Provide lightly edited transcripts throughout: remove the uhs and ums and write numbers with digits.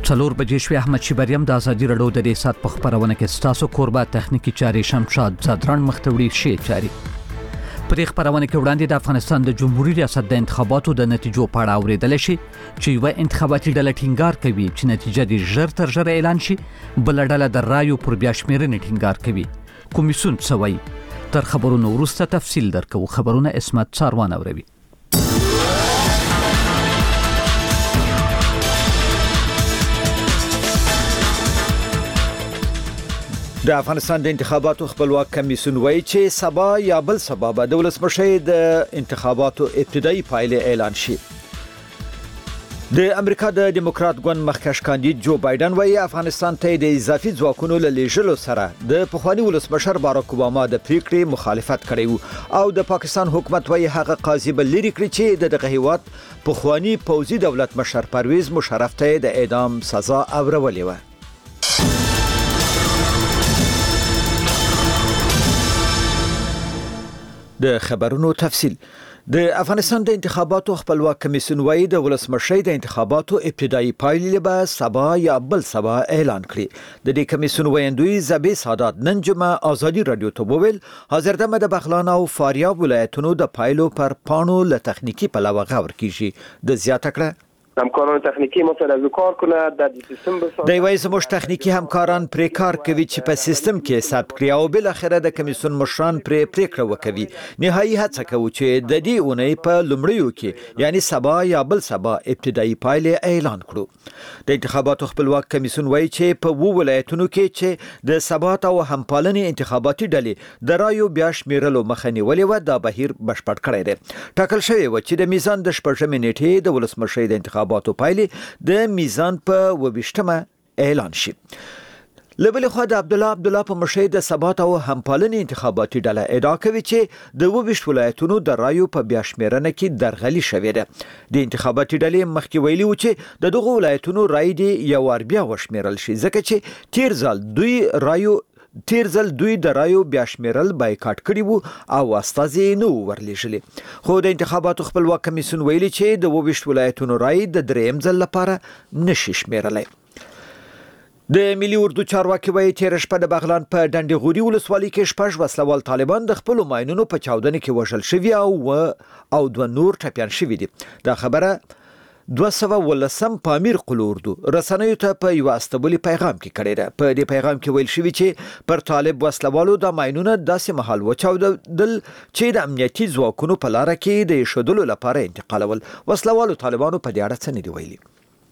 څلور بجې شوې. احمد شیبریم د ازادي رادیو د ریاست په خبرونه کې ستاسو قربا تخنیکی چاري شمشاد زادران مختوړي شي چاري پرې خبرونه کې وړاندې د افغانستان د جمهوریت ریاست د انتخاباتو د نتیجو په اړه اوریدل شي چې یو انتخاباتي ډله ټینګار کوي چې نتیجه دې ژر تر ژره اعلان شي، بل ډله د رایو پر بیا شمیرنې ټینګار کوي. کمیسیون سوي تر خبرونو وروسته تفصیل درکو. خبرونه اسمت څاروان اوروي. د افغانستان د انتخاباتو خپلواک کمیسیون وایي چې سبا یا بل سبا به د ولسمشر د انتخاباتو ابتدایي پایلې اعلان شي. د امریکا د دیموکرات ګوند مخکښ کاندید جو بایدن وایي افغانستان ته د اضافي ځواکونو له لیږلو سره د پخوانی ولسمشر باراک اوباما د پریکړې مخالفت کړی او د پاکستان حکومت وایي هغه قاضي بل لري کړی چې دغه هیواد پخوانی پوځي دولت مشر پرویز مشرف ته د اعدام سزا اورولې و. د خبرونو تفصیل. د افغانستان د انتخاباتو خپلواک کمیسیون وایي د ولسمشر د انتخاباتو ابتدایي پایلې به سبا یا بل سبا اعلان کړي. د دې کمیسیون ویاندوی زبی سادات نن جمعه ازادي رادیو ته وویل حاضردمه د بغلان او فاریاب ولایتونو د پایلو پر پاڼو له تخنیکی پلوه غور کیږي. د زیاته کړه همکاران تخنیکی ما سره کار کنه د سیستم بسازه. د وایي زموږ تخنیکی همکاران پرې کار کوي چې په سیستم کې ثبت کړي او بل اخره د کمیسیون مشران پرې پریکړه وکوي. نهایي هڅه کوي چې د دې اونۍ په لومړیو کې یعنی سبا یا بل سبا ابتدایي پایلې اعلان کړو. د انتخاباتو خپلواک کمیسیون وایي چې په وو ولایتونو کې چې د ثبات او همپالنې انتخاباتي ډلې د رایو بیا شمیرلو مخه نیولې و، دا بهیر بشپړ کړی دی. ټاکل شوی و چې د میزان د شپږمې نیټې د ولسمشر د انتخاباتو پایلې د میزان په 22مه اعلان شي. لبل خو د عبد الله په مشهد د ثبات او همپالنې انتخاباتي ډله ادعا کوي چې د 22 ولایتونو د رایو په بیا شمیرنه کې درغلي شوې ده. د انتخاباتي ډلې مخکې ویلي و چې د دغه ولایتونو رای دی یو ور بیا وشمیرل شي ځکه چې تیر ځل دوی د رایو بیا شمیرل بایکاټ کړی وو او استازي نو ورلېږلي. خو د انتخاباتو خپلواک کمیسیون ویلي چې د 22 ولایتونو رای د دریم ځل لپاره نشي شمیرلای. د ملي اردو چارواکي وایي تیر شپه د بغلان په ډنډي غوري ولسوالۍ کې شپږ وسلوال طالبان د خپل ماینونو په چاودنه کې وژل شوي او دوه نور ټپيان شوي دي. دا خبره 213 پامیر قل اردو رسنیو ته په یو استبولي پیغام کې کړی ده. په دې پیغام کې ویل شوی چې پر طالب وسلوالو د ماینونه داسې محل وچاودل چې د امنیتي ځواکونو په لار کې د شودلو لپاره انتقالول. وسلوالو طالبانو په دې اړه څه نه دی ویلي.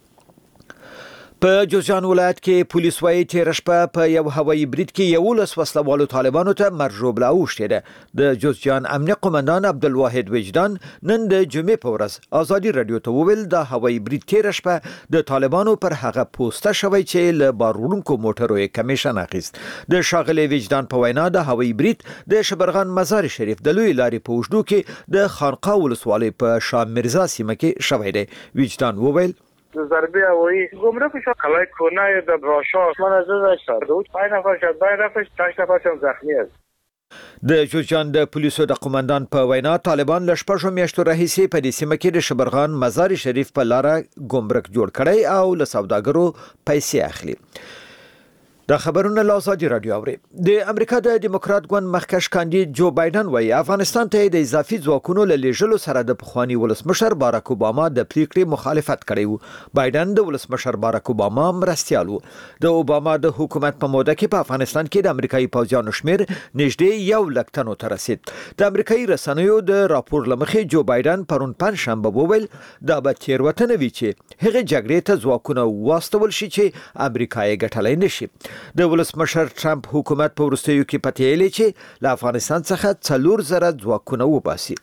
په جوزجان ولایت کې پولیس وایي تیر شپه په یو هوایي برید کې 11 وسلوالو طالبانو ته مرجوب لا اوښته ده. د جوزجان امنیه قومندان عبدالواحد وجدان نن د جمعې په ورځ ازادي رادیو ته وویل د هوایي برید تیر شپه د طالبانو پر هغه پوسټه شوی چې له باروړونکو موټرو یې کمیشن اخیست. د شاغلي وجدان په وینا د هوایي برید د شبرغان مزار شریف د لوی لارې په وشدو کې د خانقاه ولسوالۍ په شاه مرزا سیمه کې شوی دی. وجدان وویل ضربه هوایی گمرک شد قلعه کنه در راشا من از داشت بود 5 نفر شد 5 نفر 8 نفر هم زخمی است. د جوزجان د پولیسو د قومندان په وینا طالبان له شپږو میاشتو راهیسې په دې سیمه کې د شبرغان مزار شریف په لار ګمرک جوړ کړی او له سوداګرو پیسې اخلي. د خبرونو له ازادي رادیو اوري. د امریکا د دیموکرات ګوند مخکښ کاندید جو بایدن وایي افغانستان ته د اضافي ځواکونو له لیږلو سره د پخوانی ولسمشر باراک اوباما د پریکړې مخالفت کړی و. بایدن د ولسمشر باراک اوباما مرستیال و. د اوباما د حکومت په موده کې په افغانستان کې د امریکایي پوځیانو شمیر نږدې 1 لک تنو ته رسید. د امریکایي رسنیو د راپور لمخې جو بایدن پرون پنځشنبه وویل دا به تیروتنه وي چې هغه جګړې ته ځواکونه واستول شي چې امریکا یې ګټلای نشي. د ولسمشر ټرمپ حکومت په وروستیو کې پتیلې چې له افغانستان څخه 4,000 ځواکونه وباسي.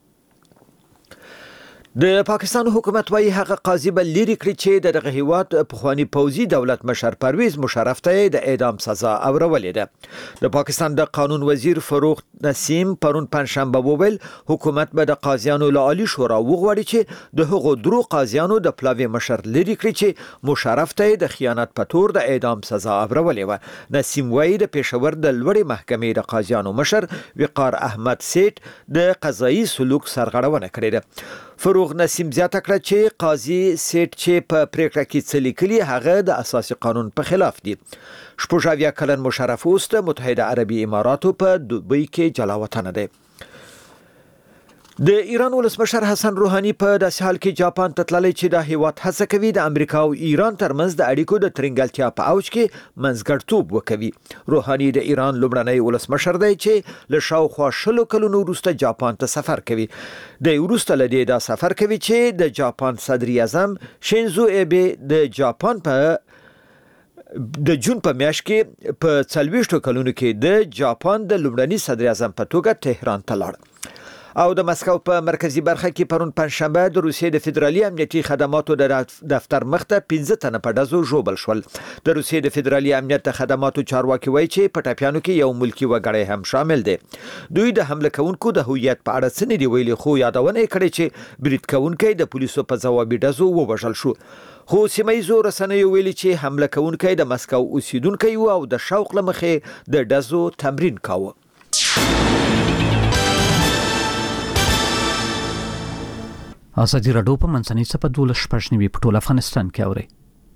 د پاکستان حکومت وايي هغه قاضي بل لري کړی چې دغه هیواد پخوانی پوځي دولت مشر پرویز مشرف ته د اعدام سزا اورولې ده. د پاکستان د قانون وزیر فروغ نسیم پرون پنځشنبه وویل حکومت به د قاضیانو له عالی شورا وغواړي چې د هغو درو قاضیانو د پلاوی مشر لري کړی چې مشرف ته د خیانت په تور د اعدام سزا اورولې و. نسیم وايي د پېښور د لوړې محکمې د قاضیانو مشر وقار احمد سیټ د قضایي سلوک سرغړونه کړې ده. فروغ نسیم زیاته کړه چې قاضي سیټ چې په پریکړه کې څه لیکلي هغه د اساسي قانون په خلاف دي. 16 کلن مشرف اوست متحده عربي اماراتو په دوبۍ کې جلا وطن دی. د ایران ولسمشر حسن روحاني په داسې حال کې جاپان ته تللی چې د هیواد هڅه کوي د امریکا او ایران ترمنځ د اړیکو د ترنګلتیا په اوج کې منځګړیتوب وکوي. روحاني د ایران لومړنی ولسمشر دی چې له شاوخوا 20 کلونو وروسته جاپان ته سفر کوي. د وروسته له دې دا سفر کوي چې د جاپان صدر اعظم شینزو ایبه د جاپان په د جون په میاشت کې په 40 کلونو کې د جاپان د لومړني صدر اعظم په توګه تهران ته لاړ. او د مسکو په مرکزی برخه کې پرون پنځشنبه د روسیې د فدرالي امنیتي خدماتو د دفتر مخته 15 تنه په ډزو ژوبل شول. د روسیې د فدرالي امنیت د خدماتو چارواکي وایي چې په ټاپیانو کې یو ملکی وګړی هم شامل دی. دوی د حمله کوونکو د هویت په اړه څه نه دی ویلي، خو یادونه کړې چې برید کوونکی د پولیسو په ځوابي ډزو ووژل شو. خو سیمایي رسنیو ویلي چې حمله کوونکی د مسکو اوسیدونکی و او د شوق لمخې د ډزو تمرین کاوه. ازادي راډیو په منځنۍ صفحه 12 په ټول افغانستان کې اوري.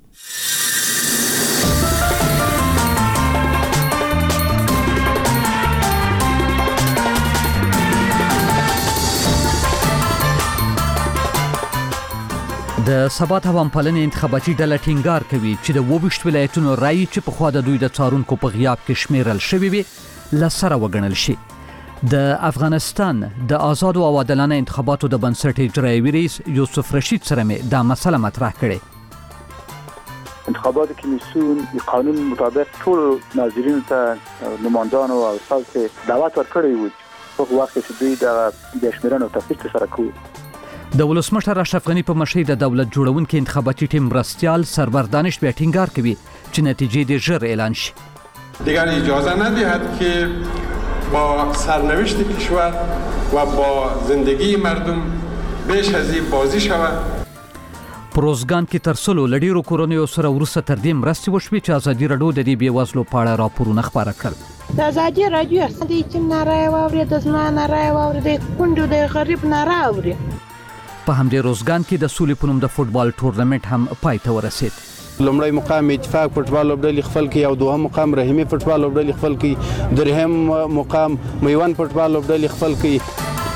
د ثبات هوامپالنې انتخاباتي ډله ټینګار کوي چې د 22 ولایتونو رایې چې په خوا د دوی د څارونکو په غیاب کې شمیرل شوی وي لسره وګڼل شي. د افغانستان د آزاد او عادلانه انتخاباتو د بنسټ اجرایي رئیس یوسف رشید سره مې دا مسله مطرح کړې. انتخابات کمیسیون قانون مطابق ټول ناظرینو ته نمایندانو او استاد ته دعوت ورکړی و په وخت چې دوی د بشمیرنې او تفصیل سره کوي. د ولسمشر اشرف غنی په مشرۍ د دولت جوړونکو انتخاباتي ټیم مرستیال سرور دانش بیا ټینګار کوي چې نتیجې د ژر اعلان شي. دیگر اجازه ندهد که با سرنوشت کشور و با زندگی مردم بیش از این بازی شود. پروزګان کې ترسلو لډیرو کورونو سره ورسره تر دې مرستې وشوي چې ازادي راډیو د دې بیوزلو په اړه راپورونه خبره کړل. د ازادي راډیو د چې نارای واوري د زما نارای واوري د کونډو د غریب نارای واوري. په همدې روزګان کې د سولې په نوم د فوتبال ټورنمنت هم پای ته ورسید. لومړی مقام اتفاق فوتبال لوبډلې خپل کې او دوهم مقام رحیمي فوتبال لوبډلې خپل کې، درهم مقام میوان فوتبال لوبډلې خپل کې.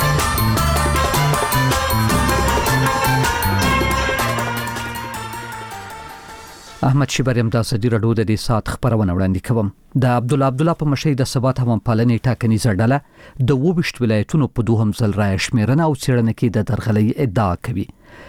احمد شیبریم د ازادي راډیو د دې سات خبرونه وړاندې کوم. د عبدالله په مشرۍ د ثبات هوامپالنې ټاکنیزه ډله د 22 ولایتونو په دوهم ځل رایې شمیرنه او څېړنه کې د درغلۍ ادعا کوي.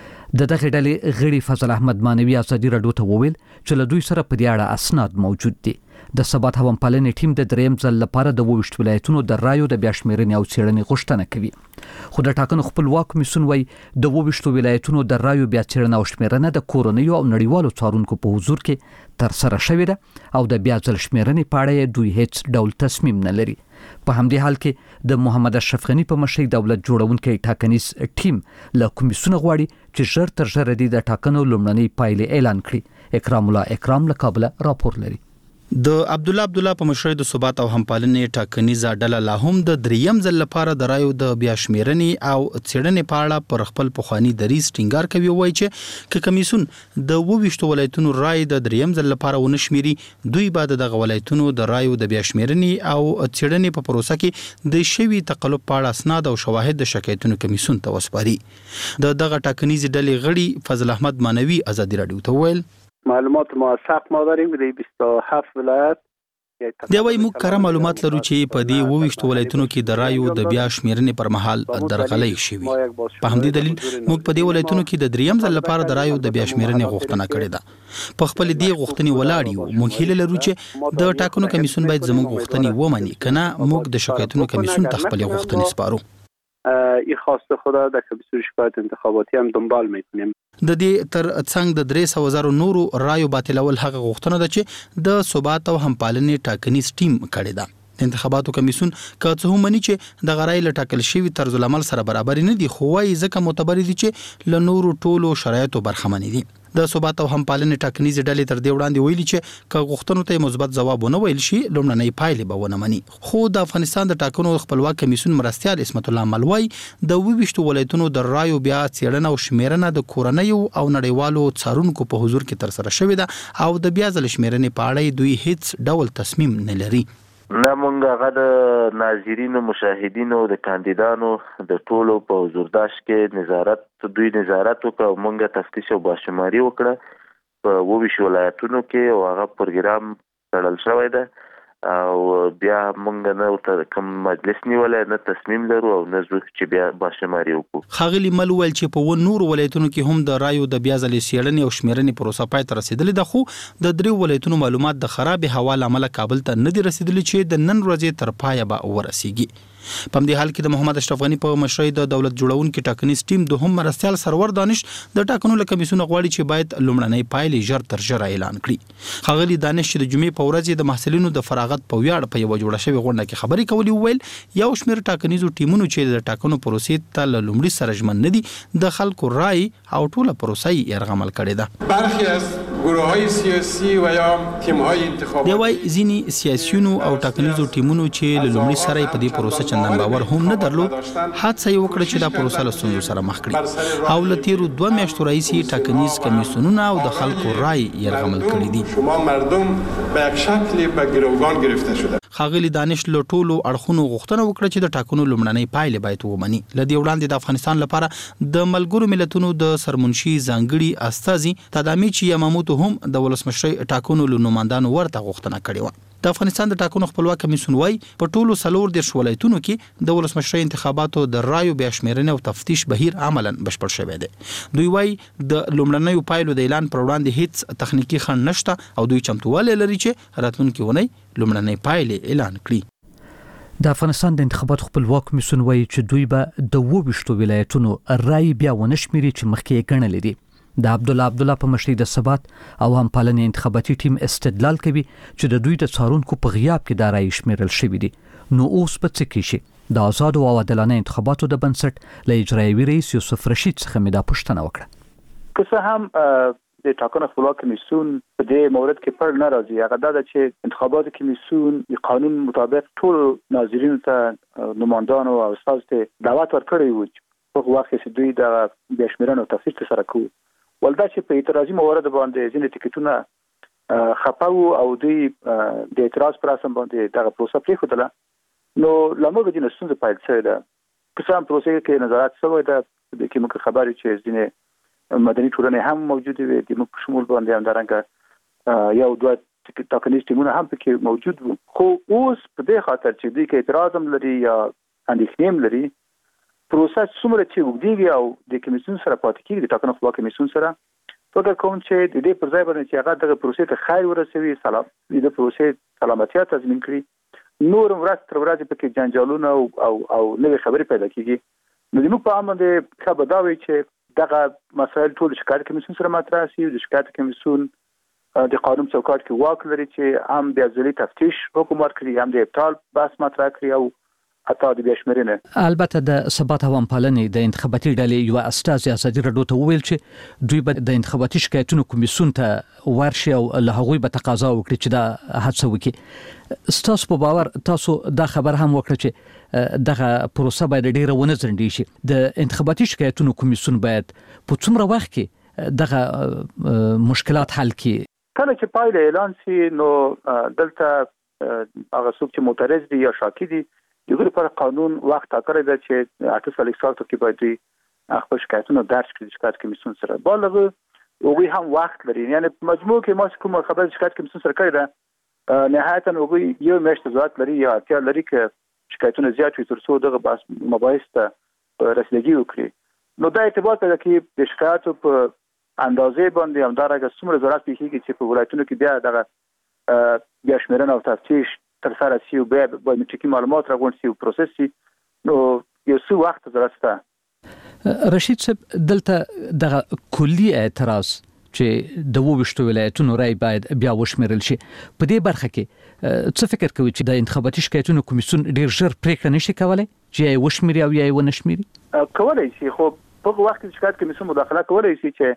د دغه ډلې غړي فضل احمد مانوي ازادي راډیو ته وویل چې له دوی سره په دې اړه اسناد موجود دي. د ثبات هوامپالنې ټیم د دریم ځل لپاره د 22 ولایتونو د رایو د بیا شمیرنې او څېړنې غوښتنه کوي. خو د ټاکنو خپلواک کمیسیون وايي د 22 ولایتونو د رایو بیا څېړنه او شمیرنه د کورنیو او نړیوالو څارونکو په حضور کې تر سره شوې ده او د بیا ځل شمیرنې په اړه دوی هیڅ ډول تصمیم نه لري. په همدې حال کې د محمد اشرف غنی په مشرۍ دولت جوړونکو ټاکنیز ټیم له کمیسیون غواړي چې ژر تر ژره د ټاکنو لومړنۍ پایلې اعلان کړي. اکرام الله اکرام له کابل راپور لري. د عبدالله په مشرۍ د ثبات او همپالنې ټاکنیزه ډله لا هم د دریم ځل لپاره د رایو د بیا شمیرنې او څېړنې په اړه پر خپل پخواني دریځ ټینګار کوي. وایي چې کمیسیون د 22 ولایتونو رای د دریم ځل لپاره ونه شمیري، دوی بعد دغه ولایتونو د رایو د بیا شمیرنې او څېړنې په پروسه کې د شوي تقلب په اړه اسناد او شواهد د شکایتونو کمیسیون ته وسپاري. دغه ټاکنیزې ډلې غړي فضل احمد مانوي ازادي راډیو ته وویل معلومات موثق ما داریم د 27 ولایت دی وایي موږ کره معلومات لرو چې په دې 22 ولایتونو کې د رایو د بیا شمیرنې پر مهال درغلۍ شوې. په همدې دلیل موږ په دې ولایتونو کې د دریم ځل لپاره د رایو د بیا شمیرنې غوښتنه کړې ده. په خپل دې غوښتنې ولاړ یو. موږ هیله لرو چې د ټاکنو کمیسیون باید زموږ غوښتنې ومني، کنه موږ د شکایتونو کمیسیون ته خپل غوښتنې سپارو. این خواست خدا در کمیسیون شکایت انتخاباتی هم دنبال میکنیم. د دې تر څنګ د 300,000 نورو رایو باطلول هغه غوښتنه ده چې د ثبات او همپالنې ټاکنیز ټیم کړی ده. د انتخاباتو کمیسیون که څه هم مني چې د غړای لټاکل شوی طرز العمل سره برابر نه دي، خو وايي ځکه معتبر دي چې له نورو ټولو شرایطو برخمن دي. د ثبات او همپالنې ټاکنیز ډلې تر دې وړاندې ویلي چې که غوښتنو ته مثبت ځواب ونه ویل شي لومړنۍ پایلې به ونه مني. خو د افغانستان د ټاکنو خپلواک کمیسیون مرستیال اسمت الله ملوی د 22 ولایتونو د رایو بیا څېړنه او شمیرنه د کورنیو او نړیوالو څارونکو په حضور کې تر سره شوې ده او د بیا ځل شمیرنې په اړه دوی هیڅ ډول تصمیم نه لري. نه مونږ هغه د ناظرینو مشاهدینو د کاندیدانو د ټولو په حضورداشت کې نظارت وکړ. مونږ تفتیش او باشماري وکړه په 22 ولایتونو کې او هغه پروګرام تړل شوی ده او بیا مونږ نه کوم مجلس نیولای نه تصمیم لرو او نه زه چې بیا باشماري وکړو. خاغلی ملویل چې په نور ولایتونو کې هم د رایو د بیا ځلې څېړنې او شمیرنې پروسه پای ته رسیدلې ده، خو د 3 ولایتونو معلومات د خراب هوا لامل کابل ته نه دي رسیدلي چې د نن ورځې تر پایه به ورسیږي. په دې حال کې د محمد اشرف غنی په مشرۍ د دولت جوړونکو ټاکنیز ټیم دوهم مرستیال سرور دانش د ټاکنو له کمیسیون غواړي چې باید لومړنۍ پایلې ژر تر ژره اعلان کړي. خاغلی دانش چې د جمعې په ورځ د محصلینو د فراغت په ویاړ په یو جوړه شوی غونډه کې خبرې کولې ویل یو شمېر ټاکنیزو ټیمونو چې د ټاکنو پروسې ته لومړی سره ژمن نه دي د خلکو رای او ټوله پروسه یې یرغمل کړې ده. برخی از گروه‌های سیاسی و یا تیم‌های انتخاباتی دی وای ځینی سیاسيونو او ټاکنیزو ټیمونو چې لومړی سره په دې پروسه چندان باور هم نه درلود حادثه یې وکړه چې دا پروسه له ستونزو سره مخ کړي او له تیرو 2 میاشتو راهیسې ټاکنیز کمیسیونونه او د خلکو رای یرغمل کړي دي. شما مردم به یک شکلی به گروگان گرفته شده. خاغلی دانش له ټولو اړخونو غوښتنه وکړه چې د ټاکنو لومړنۍ پایلې باید ومني. له دې وړاندې د افغانستان لپاره د ملګرو ملتونو د سرمنشي ځانګړي استازي تدامیچی یاماموتو هم د ولسمشر ټاکنو له نوماندانو ورته غوښتنه کړې و. د افغانستان د ټاکنو خپلواک کمیسیون وايي په ټولو 14 ولایتونو کې د ولسمشر انتخاباتو د رایو بیا شمیرنه او تفتیش بهیر عملاً بشپړ شوی دی. دوی وايي د لومړنیو پایلو د اعلان پر وړاندې هیڅ تخنیکی خنډ نشته او دوی چمتووالی لري چې راتلونکي ونی لومړنۍ پایلې اعلان کړي. د افغانستان د انتخاباتو خپلواک کمیسیون وايي چې دوی به د 22 ولایتونو رای بیا ونشمري چې مخکې یې ګڼلې دي. د عبدالله په مشرۍ د ثبات او همپالنې انتخاباتي ټیم استدلال کوي چې د دوی د څارونکو په غیاب کې دا رای شمیرل شوی دي. نو اوس په څه کې شي؟ د آزاد او عادلانه انتخاباتو د بنسټ له اجرایوي رئیس یوسف رشید څخه مې دا پوښتنه وکړه. که څه هم د ټاکنو خپلواک کمیسیون په دې مورد کې پر نه راځي، هغه دا چې انتخاباتو کمیسیون د قانون مطابق ټول ناظرینو ته نمایندانو او استاد ته دعوت ورکړی و چې په وخت کې دوی د بیا شمیرنې او تفتیش سره کوي. ولدا چې په اعتراضي موارد باندې ځینې ټیکټونه خپاو او دوی د اعتراض پر اساس باندې دغه پروسه پریښودله، نو لمر د نسونز پیل شوی ده. قسم پروسه کې نظارت شوی ده د کومه خبرې چې ځینې مدني ټولنې هم موجوده وي د موږ شمول باندې هم درنګ یو دوه ټاکنیز ټیمونه هم پکې موجود وو. خو اوس په دې خاطر چې دوی کې اعتراض هم لري یا اندېښنې هم لري، پروسه څومره چې وګړي او د کمیسیون سره پاتې کیږي د ټاکنو خپلواک کمیسیون سره فکر کوم چې د دې پر ځای باندې چې هغه دغه پروسې ته خیر ورسوي، د پروسې سلامتیا تضمین کړي، نور ورځ تر ورځې پکې جنجالونه او نوې خبرې پیدا کیږي. نو موږ په عام باندې ښه بداوي چې دغه مسایل ټول شکایت کمیسیون سره مطرح شي. د شکایت کمیسیون د قانون چوکاټ کې واک لري چې هم بیا ځلې تفتیش حکم ورکړي، هم د ابطال بحث مطرح کړي او حتی د بیا شمیرنې. البته د ثبات او همپالنې د انتخاباتي ډلې یو استازي ازادي راډیو ته وویل چې دوی به د انتخاباتي شکایتونو کمیسیون ته ورشي او له هغوی به تقاضا وکړي چې دا هڅه وکړي. ستاسو په باور تاسو دا خبر هم وکړه چې دغه پروسه باید ډیره ونه ځنډي شي؟ د انتخاباتي شکایتونو کمیسیون باید په څومره وخت کې دغه مشکلات حل کړي؟ کله چې پایله اعلان شي نو دلته هغه څوک چې معترض دي یا شاکی دي یو پر قانون وخت ټاکلی ده چې 48 ساعت کې باید خپل شکایتونه درج کړي شکایت کمیسیون سره. بالغ اوږي هم وخت لري، یعنی په مجموع کې ما کوم خبر شکایت کمیسیون سره کړی ده نهایتا اوږي یو میاشت ضرورت لري یا اړتیا لري چې شکایتونه زیات وي تر څو دغه مباحث ته رسیدګي وکړي. نو دا اعتبار پیدا کوي د شکایتو په اندازې باندې همدارنګه څومره ضرورت پیښیږي چې په ولایتونو کې بیا دغه بیا شمیرنه او تفتیش تر سره شي او بیا بایومټریکي معلومات راغونډ شي او پروسس شي، نو یو څه وخت ضرورت شته. رشید صاحب دلته دغه کلی اعتراض چې د 22 ولایتونو رای باید بیا وشمیرل شي، په دې برخه کې څه فکر کوي چې د انتخاباتي شکایتونو کمیسیون ډیر ژر پریکړه نشي کولای چې یې وشمیري او یې ونه شمیري؟ کولای شي، خو په وخت کې شکایت کمیسیون مداخله کولای شي چې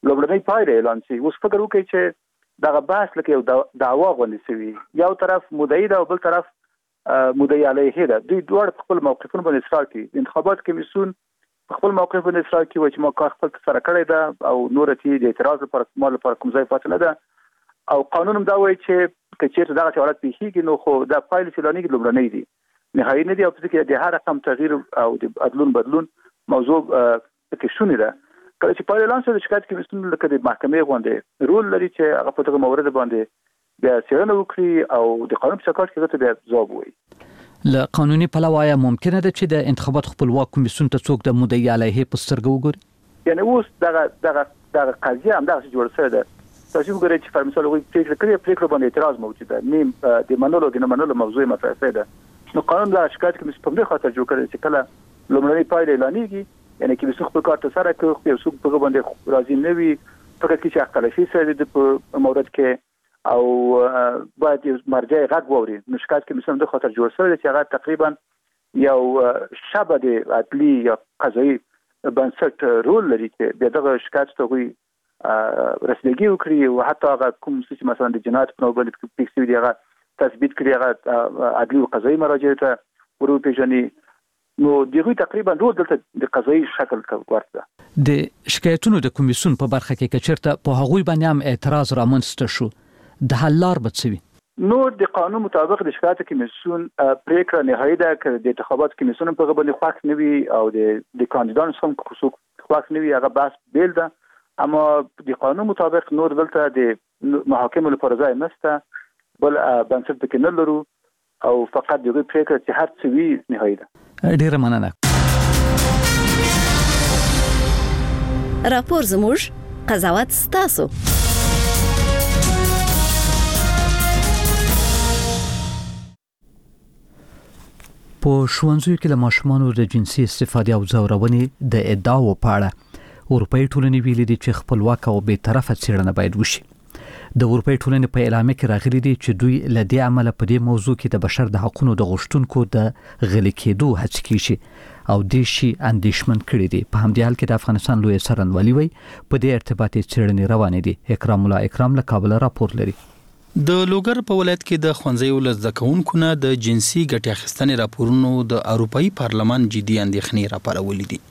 لومړنۍ پایله اعلان شي. اوس فکر وکړئ چې دغه بحث لکه یو دعوا غوندې شوي، یو طرف مدعي ده او بل طرف مدعي علیه ده. دوی دواړه خپل موقفونه باندې اصرار کوي. انتخابات کمیسیون خپل موقف باندې اصرار کوي چې ما کار خپل سره کړی ده او نور چې د اعتراض لپاره مال لپاره کوم ځای پاتې نه ده، او قانون هم دا وایي چې کچېرته دغه حالت پیښیږي نو خو دا پایلې چې اعلانېږي لومړنۍ دي، نهایي نه دي، او په دې کې د هر رقم تغییر او د بدلون موضوع پکې شونې ده. کله چې پایله اعلان شوه د شکایت کمیسیون لکه د محکمې غوندې رول لري چې هغه په دغه مورد باندې بیا څېړنه وکړي او د قانون په چوکاټ کې ورته بیا ځواب ووایي. له قانوني پلوه آیا ممکنه ده چې د انتخابات خپلواک کمیسیون ته څوک د مدعي علیه په سترګه وګوري؟ یعنی اوس دغه قضیه همدغسې جوړه شوې ده. تاسو وګورئ چې پر مثال هغوی پرېکړه کړې، پرېکړه باندې اعتراض موجود ده، نیم د منلو د نه منلو موضوع مطرح شوې ده. نو قانون د شکایت کمیسیون په دې خاطر جوړ کړی چې کله لومړنۍ پایله اعلانېږي، یعنی کمیسیون خپل کار ترسره کړي، خو یو څوک په هغه باندې راضي نه وي، فقط کې چې اختلافي سره د په مورد کې او باید مرجع غږ واوري. نو شکایت کمیسیون د خاطر جوړ شوی چې هغه تقریبا یو شبه د عدلي یا قضایي بنسټ رول لري چې بیا دغه شکایت ته وي رسیدګي وکړي او حتی هغه کوم څه چې مثلا د جنایت په نوع باندې پیښ شوي دي هغه تثبیت کړي، هغه عدلي او قضایي مراجعو ته وروپېژني. نو دغه تقریبا رول دلته د قضایي شکل ورته. د شکایتونو د کمیسیون په برخه کې کچرته په هغوی باندې هم اعتراض رامنځته شو، د حل لار به څه وي؟ نو د قانون مطابق د شکایت کمیسیون پریکړه نهایي ده که د انتخابات کمیسیون په هغه باندې خوښ نه وي او د کاندیدانو هم خوښ نه وي، هغه بحث بیل ده. اما د قانون مطابق نور دلته د محاکمو لپاره ځای نشته، بل بنسټ پکې نه لرو او فقط دغه پریکړه چې هر څه وي نهایي ده. ډیره مننه. راپور زموږ، قضاوت ستاسو. په ښوونځیو کې له ماشومانو د جنسي استفادې او ځورونې د ادعاو په اړه اروپایي ټولنې ویلي دي چې خپلواک او بې طرفه څېړنه باید وشي. د اروپایي ټولنې په اعلامیه کې راغلي دي چې دوی له دې عمله په دې موضوع کې د بشر د حقوقو د غوښتونکو د غلي کېدو هڅې کوي او د شي اندېښمن کړي دي. په همدې حال کې د افغانستان لوی څارنوالي وایي په دې ارتباطي څېړنې روانې دي. اکرام الله اکرام له کابل راپور لري. د لوګر په ولایت کې د ښوونځیو له زده کوونکو نه د جنسي ګټې اخیستنې راپورونو د اروپایي پارلمان جدي اندېښنې راپارولې دي.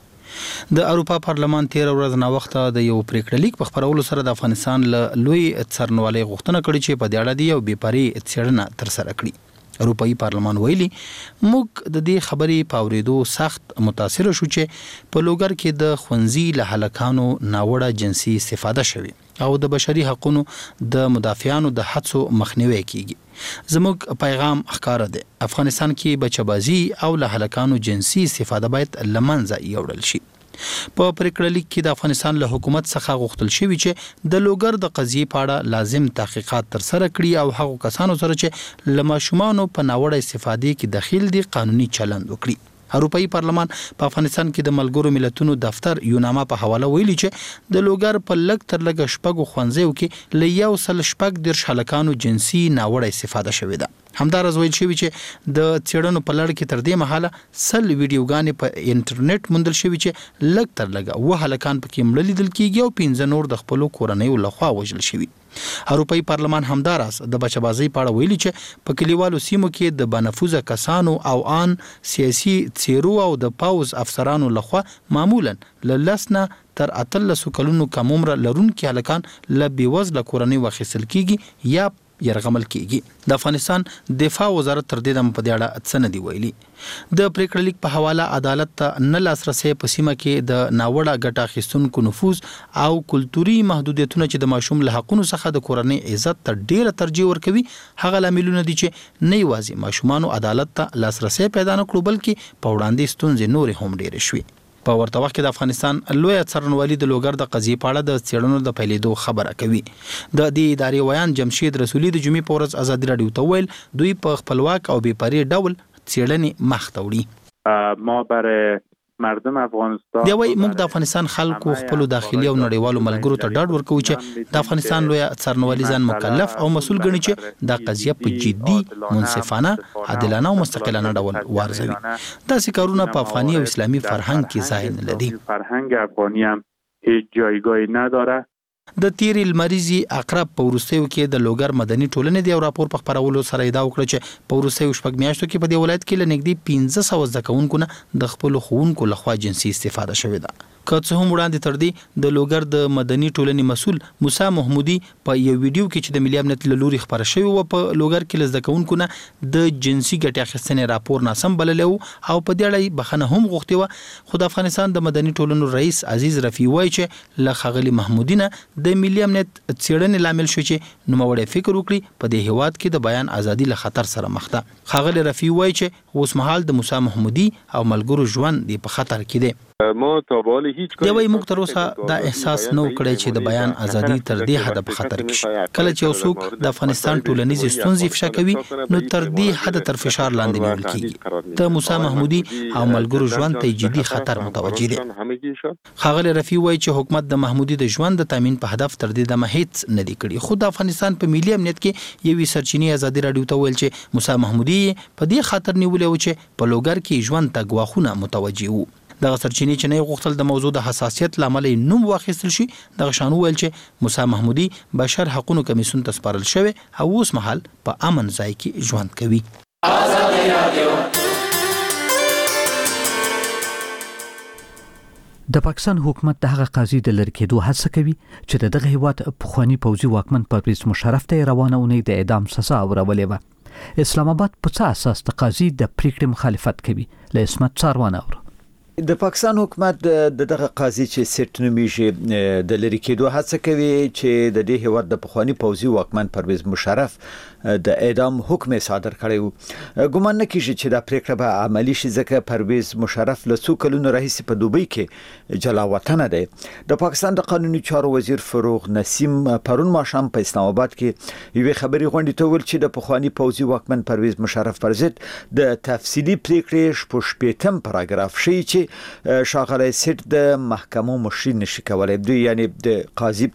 د اروپا پارلمان 13 ورځ نه وخت د یو پریکړه لیک په خبرولو سره د افغانستان له لوی څارنوالۍ غوښتنه کړې چې په دې اړه د یو بېپاري څېړنه ترسره کړي. اروپایي پارلمان ویلي موږ د دې خبرې په اورېدو سخت متاثر شو چې په لوګر کې د ښوونځي له هلکانو ناوړه جنسي استفاده شوي او د بشري حقوقو د مدافعانو د هڅو مخنیوي کیږي. زموږ پیغام ښکاره دی، افغانستان کې بچه‌بازي او له هلکانو جنسي استفاده باید لمنځه یوړل شي. په پریکړه لیک کې د افغانستان له حکومت څخه غوښتل شوی چې د لوګر د قضیې په اړه لازم تحقیقات ترسره کړي او هغو کسانو سره چې له ماشومانو په ناوړه استفادې کې دخیل دي قانوني چلند وکړي. اروپایي پارلمان په افغانستان کې د ملګرو ملتونو دفتر یوناما په حواله ویلي چې د لوګر په لږ تر لږه شپږو ښوونځیو کې له 114 هلکانو جنسي ناوړه استفاده شوې ده. همدارس ویل شوی چې د څېړنو په لړ کې تر دې مهاله 100 ویډیوګانې په انټرنیټ موندل شوی چې لږ تر لږه 9 هلکان پکې مړه لیدل کېږي او 15 نور د خپلو کورنیو لخوا وژل شوي. اروپایي پارلمان همدارس د بچه‌بازۍ په اړه ویلي چې په کلیوالو سیمو کې د بنفوذه کسانو او ان سیاسي څیرو او د پاوز افسرانو لخوا معمولا له 10 نه تر 13 کلونو کم عمر لرونکي هلکان له بېوزله کورنۍ واخیستل کېږي یا يرغمل کېږي. د افغانستان دفاع وزارت تر دې دمه په دې اړه څه نه دی ویلي. د پریکړه لیک په حواله عدالت ته نه لاسرسي په سیمه کې د ناوړه ګټه اخیستونکو نفوذ او کلتوري محدودیتونه چې د ماشوم له حقونو څخه د کورنۍ عزت ته ډیره ترجیح ورکوي هغه لاملونه دي چې نه یوازې ماشومان عدالت ته لاسرسي پیدا نه کړو بلکې په وړاندې ستونزې نورې هم ډیرې شوي. په ورته وخت کې د افغانستان لوی څارنوالي د لوګر د قضیې په اړه د څېړنو د پیلېدو خبره کوي. د دې ادارې ویان جمشید رسولي د جمعې په ورځ ازادي راډیو ته ویل دوی په خپلواک او بېپاري ډول څېړنې مخ ته وړي. ما برای مردم افغانستان دی وای موږ د افغانستان خلکو خپل داخلي او نړیوالو ملګرو ته ډاډ ورکوو چې د افغانستان لوی څارنوالي ځان مکلف او مسؤل ګڼي چې د قضیه په جدي منصفانه عادلانه او مستقلانه ډول وارزوي. داسې کارونه په افغاني او اسلامي فرهنګ کې ځای نه لري. فرهنگ افغانی هم هیچ جایگاهی نداره د تیر لمریزي اقرب په وروستیو کې د لوګر مدني ټولنې د راپور په خبرولو سره ادعا وکړه چې په وروستیو شپږ میاشتو کې په دې ولایت کې لنګدي 1500 زده کوونکو نه د خپل خوونکو لخوا جنسي استفاده شوې ده. که څه هم وړاندې تر دې د لوګر د مدني ټولنې مسول موسی محمودي په یو ویډیو کې چې د ملي امنیت له لوري خبره شوی و په لوګر کې زده کوونکو نه د جنسي ګټې اخیستنې راپور ناسم بللی و او په دې اړه بخښنه هم غوښتې وه. خو د افغانستان د مدني ټولنو رئیس عزیز رفیع وایي چې له ښاغلي محمودي نه د ملي امنیت څېړنې لامل شو چې نوموړی فکر وکړي په دې هیواد کې د بیان ازادي له خطر سره مخ ده. ښاغلي رفیع وایي چې اوس مهال د موسی محمودي او ملګرو ژوند په خطر کې دی. دی وایي موږ تر اوسه دا احساس نه کړی چې د بیان ازادي تر دې حده په خطر کې شي. کله چې یو څوک د افغانستان ټولنیزې ستونزې افشا کوي نو تر دې حده تر فشار لاندې نیول کېږي. د موسی محمودي او ملګرو ژوند ته جدي خطر متوجه دي. ښاغلي رفیع وایي چې حکومت د محمودي د ژوند د تامین په هدف تر دې دمه هیڅ نه دی کړی. خو د افغانستان په ملي امنیت کې یوې سرچینې ازادي راډیو ته ویل چې موسی محمودي په دې خاطر نیولې و چې په لوګر کې ژوند ته ګواښونه متوجه وو. دغه سرچینې چې نه غوښتل د موضوع د حساسیت لامل نوم واخیستل شي. دغه شانو ویل چې موسی محمودي بشر حقوقو کمیسیون ته سپارل شوی او اوس مهال په امن ځای کې ژوند کوي. د پاکستان حکومت د هغه قاضي د لری کېدو هڅه کوي چې دغه هیواد پخوانی پوځي واکمن پرویز مشرف ته روانه اونۍ د اعدام سزا ورولې و. اسلام آباد په څه اساس د قاضي د پریکړې مخالفت کوي؟ له اسمت څاروانه اور د پاکستان حکومت دغه قاضي چې سیټ نومیږي د لری کېدو هڅه کوي چې د دې هیواد د پخوانی پوځي واکمن پرویز مشرف د اعدام حکم صادر کړی و. ګومان نه کیږي چې دا پریکړه به عملی شي ځکه پرویز مشرف له څو کلونو راهیسې په دوبۍ کې جلا وطن دی. د پاکستان د قانوني چارو وزیر فروغ نسیم پرون ماښام په اسلام آباد کې یوه خبري غونډه ته ویل چې د پخوانی پوځي واکمن پرویز مشرف پر ضد د تفصیلی پریکړې شپږم پاراګراف شي چې شاغلی سیټ د محکمو مشري نشي کولای. دوی یعنی د قاضي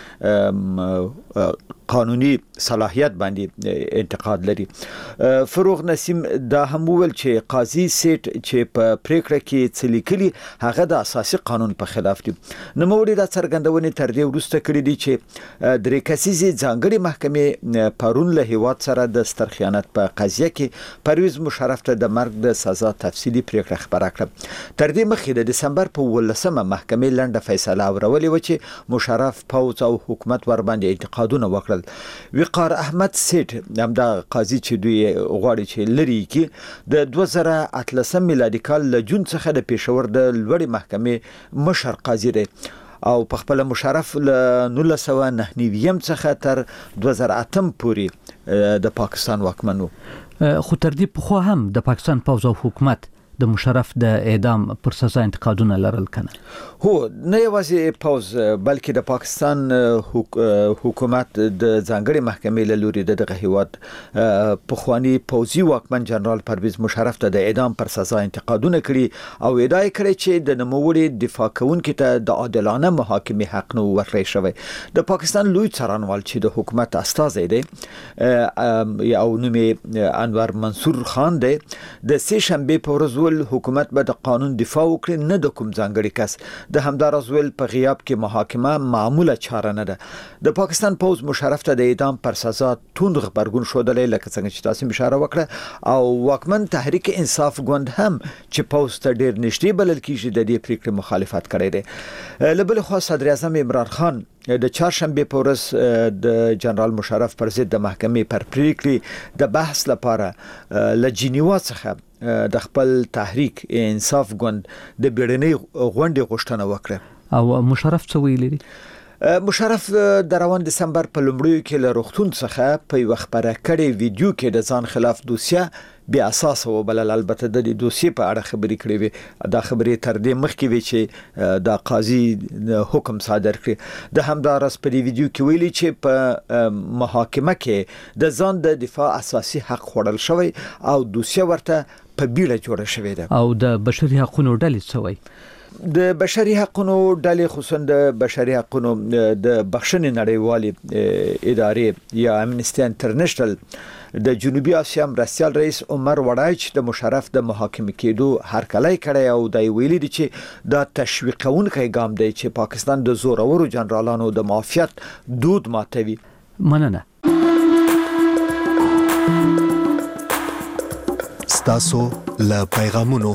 په قانوني صلاحیت باندې انتقاد لري. فروغ نسیم دا هم ویل چې قاضي سیټ چې په پریکړه کې څه لیکلي هغه د اساسي قانون په خلاف دي. نوموړي دا څرګندونې تر دې وروسته کړې دي چې درې کسیزې ځانګړي محکمې پرون له هیواد سره د ستر خیانت په قضیه کې پرویز مشرف ته د مرګ د سزا تفصیلی پریکړه خبره کړه. تر دې مخکې د دسمبر په 18مه محکمې لنډه فیصله ورولې و چې مشرف پوځ او حکومت ور باندې انتقادونه وکړل. وقار احمد سیټ همدا قاضي چې دوی غواړي چې لري کې د 2018 میلادي کال له جون څخه د پېښور د لوړې محکمې مشر قاضي دی او په خپل مشرف له 1999 څخه تر 2008 پورې د پاکستان واکمن و. خو تر دې په خو هم د پاکستان پوځ او حکومت د مشرف د اعدام پر سزا انتقادونه لرل کنه. هو نه یوازې پوز بلکې د پاکستان حکومت د ځانګړي محکمې له لوري دغه هیواد پخوانی پوځي واکمن جنرال پرویز مشرف ته د اعدام پر سزا انتقادونه کړي او ادعا کړې چې د نوموړي دفاع کوونکو ته د عادلانه محاکمې حق نه ورکړی شوی. د پاکستان لوی څارنوال چې د حکومت استازی دی او نوم انور منصور خان دی د سه شنبه په ورځ حکومت به د قانون دفاع وکړي نه د کوم ځانګړي کس. د همدارس ویل په غیاب کې محاکمه معموله چاره نه ده. د پاکستان پوځ مشرف ته د اعدام پر سزا توند خبرګون شودلې لکه څنګه چې تاسو اشاره وکړه او واکمن تحریک انصاف ګوند هم چې پوځ ته ډیر نږدې بلل کیږي د دې پریکړې مخالفت کړی دی. له بل خوا صدر اعظم عمران خان د چهارشنبه په ورځ د جنرال مشرف پر ضد د محکمې پر پریکړې د بحث لپاره له جنیوا څخه د خپل تحریک انصاف ګوند د بیړنۍ غونډې غوښتنه وکړه. او مشرف څه ویلي؟ مشرف د روان دسمبر په لومړیو کې له روغتون څخه په یو خبره کړي ویډیو کې د ځان خلاف دوسیه بیا اساس وبلل. البته د دې دوسیې په اړه خبرې کړې وي. دا خبرې تر دې مخکې وي چې دا قاضي حکم صادر کړي. د همدارس په دې ویډیو کې ویلي چې په محاکمه کې د ځان د دفاع اساسي حق خوړل شوی او دوسیه ورته په بیړه جوړه شوې ده. او د بشري حقوقو ډلې څه وایي؟ د بشري حقوقو ډلې خصوصا د بشري حقوقو د بخښنې نړیوالې ادارې یا امنیسټي انټرنیشنل د جنوبي اسیا مرستیال رئیس عمر وړای چې د مشرف د محاکمه کېدو هرکلی کړی او د ویلي دي چې د تشویقونکي ګام دی چې پاکستان د زورورو جنرالانو د معافیت دود ماتوي. مننه. ستاسو له پیغامونو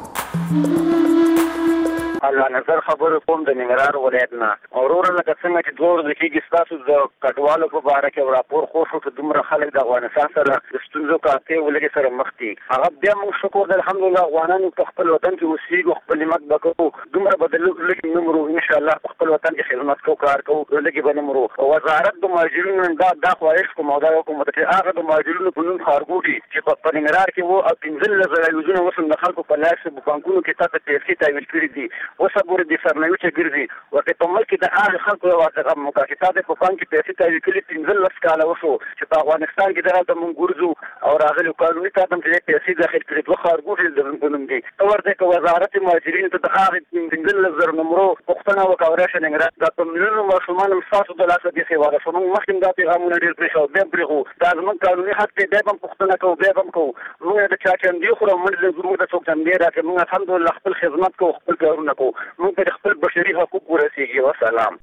الله نظر خبرو کوم د ننګرهار ولایت نه اورور لکه څنګه چې دوه ورځې کېږي ستاسو د کډوالو په باره کې راپور خو شو چې دومره خلک د افغانستان سره د ستونزو کاته ولګي سره مخ دي. هغه بیا موږ شکر د الحمدلله افغانانو په خپل وطن کې اوسېږو، خپل نعمت وکړو، دومره بدل لګي نمرو ان شاء الله په خپل وطن کې خدمت کوو، کار کوو، لګي به نمرو. وزارت د مهاجرینو دا خواهش کوم او دا حکومت چې هغه د مهاجرینو په نوم خارګوټي چې په ننګرهار کې وو 15 لزونه وسم د خلکو په لاس په بانکونو کې تاسو پیسې تحویل کړې دي. وسبور دي سرنوي چې ګرځي ورته په ملک د هغه خلکو ورته مکاتبه په بانک کې پیسې تحویل کړي 15 کاله وشو چې په افغانستان کې دغه د منګورزو او راغلي قانوني تادم چې پیسې داخل کړي دوه خارګوټي د بنوم دي. ورته وزارت مهاجرین ته د هغه 15 نمبر پښتنه وکړه شننګرا د پمنونو مشمول مساسو د لاسه دي سیواله شنو مخکې د پیغامونو ډیر پرې شو د برغو دا زمون قانوني حق دی به پښتنه کو به هم کو موږ د چا چندي خو موږ د زموږ د څوک چندي راکې موږ الحمدلله خپل خدمت کو خپل کارونه کو موږ خپل بشري حقوق ورسیږي. وسلام.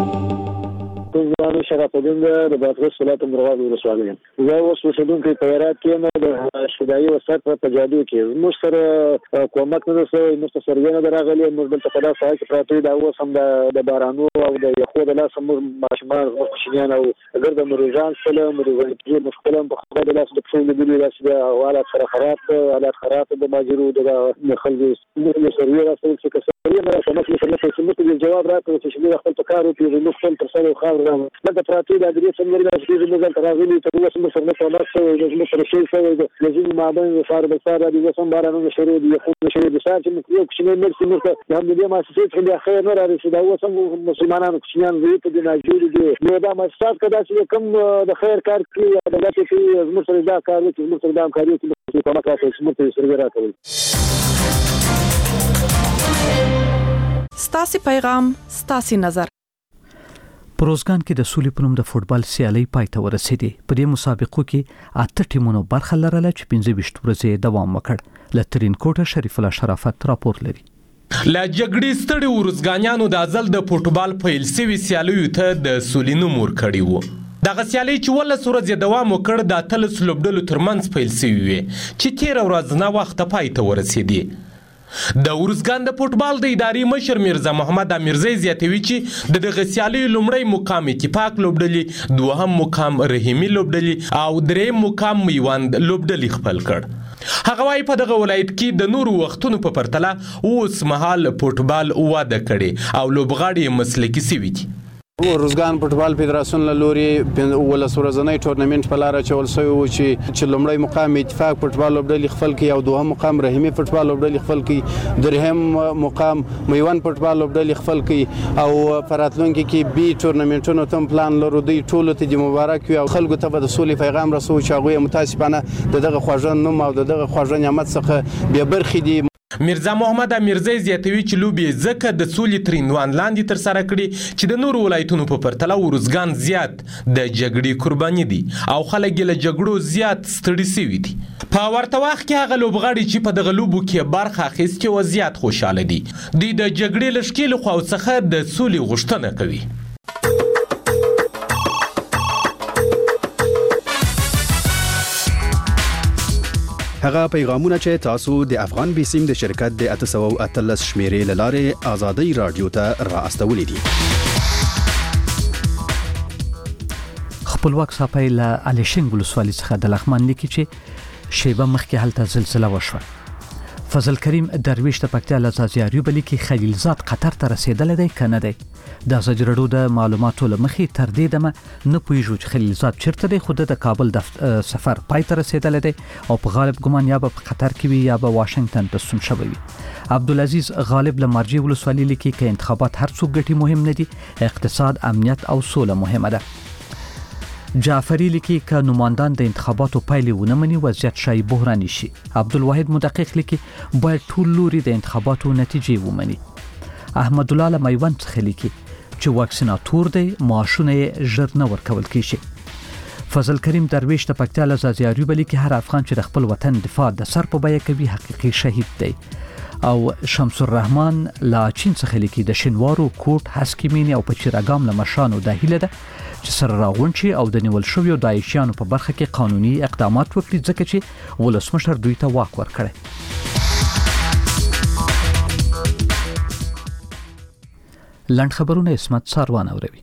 زه شرافالدین د بادغیس ولایت مرغاب ولسوالۍ زه اوس اوسېدونکی په هرات کې یم د شودایي وسایط په جادو کې زموږ سره کومک نه رسوي، موږ سره نه راغلي، موږ دلته په داسې حال کې پراته دا اوس هم د بارانو او د یخو د لاسه موږ ماشومان کوچنیان او اگر د مریضان سره مریضان کې مشکل په خبره د لاسه د پښو لیدلي داسې د حالات سره خراب د ماجرو د خلکو سره راځي چې کسرې نه راځي چې جواب راکړي چې خپل کار وکړي نو خپل تر سره خاور لکه پراتی د دې څنګه راځي چې موږ تراغلي ته اوس موږ سره په لاس کې موږ سره شي سره د لزم معدن وفار بساره د وسم بارانو شروع دي خو شروع دي سات چې یو کوچنی مرسي موږ د هم دې مؤسسې څخه خیر نه راځي دا وسم مسلمانانو کوچنیان وي ته د ناجور دي نو دا مؤسسات کدا چې کوم د خیر کار کوي د داسې چې موږ سره دا کار کوي موږ سره دا کار کوي چې په مکه کې موږ سره راځي. ستاسي پیغام ستاسي نظر. پروزګان کې د سولې په نوم د فوټبال سیالي پای ته ورسېدې. په دې مسابقو کې 8 ټیمونو برخه لرله چې 15 ورځې دوام وکړ. لترین کوټه شریف الله شرافت راپور لري. لا جګړې ستړي ورزګانیانو د ازل د فوټبال پیل سوي سیالیو ته د سولې نوم ورکړی و. دغه سیالي چې ولس ورځې دوام وکړ د اتلس لوبډلو ترمنځ پیل سوي وې چې 13 ورځې نه وخت پای ته ورسېدې. د ورزګان د فوټبال د ادارې مشر میرزا محمد امیرزی زیاتوي چې دغه سیالي لومړی مقام اتفاق لوبډلې، دوهم مقام رحیمي لوبډلې او دریم مقام میوند لوبډلې خپل کړ. هغه وايي په دغه ولایت کې د نورو وختونو په پرتله اوس مهال فوټبال واده کړي او لوبغاړي مسلکي سوي دي. ورزګان فوټبال فدراسیون له لوري ولس ورځنی ټورنمنت په لار چول شوی و چې لومړی مقام اتفاق فوټبال لوبډلې خپل کړي او دوهم مقام رحیمي فوټبال لوبډلې خپل کړي، درهم مقام میوند فوټبال لوبډلې خپل کړي او فراتلونکي کې بي ټورنمنټونو تم پلان لرو. دوی ټول ته د مبارک وي او خلکو ته به د سولې پیغام رسو چې هغه متاسفانه دغه خوږ نوم او دغه خوږ نعمت څخه بیا برخې دي. میرزا محمد امیرزی زیاتوي چې لوبې ځکه د سولې تر عنوان لاندې ترسره کړي چې د نورو ولایتونو په پرتله ورزګان زیات د جګړې قرباني دي او خلک له جګړو زیات ستړي سوي دي. په ورته وخت کې هغه لوبغاړي چې په دغه لوبو کې برخه اخیستې و زیات خوشاله دي. دوی د جګړې له ښکېلو خواو څخه د سولې غوښتنه کوي. هغه پیغامونه چې تاسو د افغان بیسیم د شرکت د 813 شمیرې لاره آزادۍ رادیو ته را استولې دي. خپلواک صاحب له الیشنګ ولسوالۍ څخه د لغمان لیکي چې شیبه مخکې هلته زلزلہ وشوه. فضل کریم درویش د پکتیا له ځاځیاریو بلی کې خلیلزاد قطر ته رسیدل دی کنه دی. د ازادرړو د معلوماتو لمخې تر دې دمه نه پوهیږو چې خلیلزاد چیرته دی، خو د کابل د سفر پای ته رسیدل دی او په غالب ګمان یا په قطر کې وي یا په واشنگټن ته ستون شوی وي. عبدالعزیز غالب له مرجی ولسوالۍ لیکي چې انتخابات هر څوک ګټي مهم نه دي، اقتصاد، امنیت او سوله مهمه ده. جعفری لیکي که نمایندان د انتخاباتو پایلې ونه مني وضعیت شای بحراني شي. عبدالواحد مدقق لیکي باید ټول لوري د انتخاباتو نتیجې ومني. احمد الله له میوند څخه لیکي چې واکسیناتور دی، معاشونه یې ژر نه ورکول کیږي. فضل کریم درویش د پکتیا له زازیاري بلی کې هر افغان چې د خپل وطن دفاع د سر په بیه کوي حقیقي شهید دی. او شمس الرحمن لا چین څخه لیکي د شینوارو کوټ هسکیمینی او پچیراګام له مشانو د هیله ده چې سره راغون شي او د نیول شویو داعشیانو په برخه کې قانوني اقدامات وکړي ځکه چې ولسمشر دوی ته واک ورکړي. لنډ خبرونه اسمت ساروان اوروي.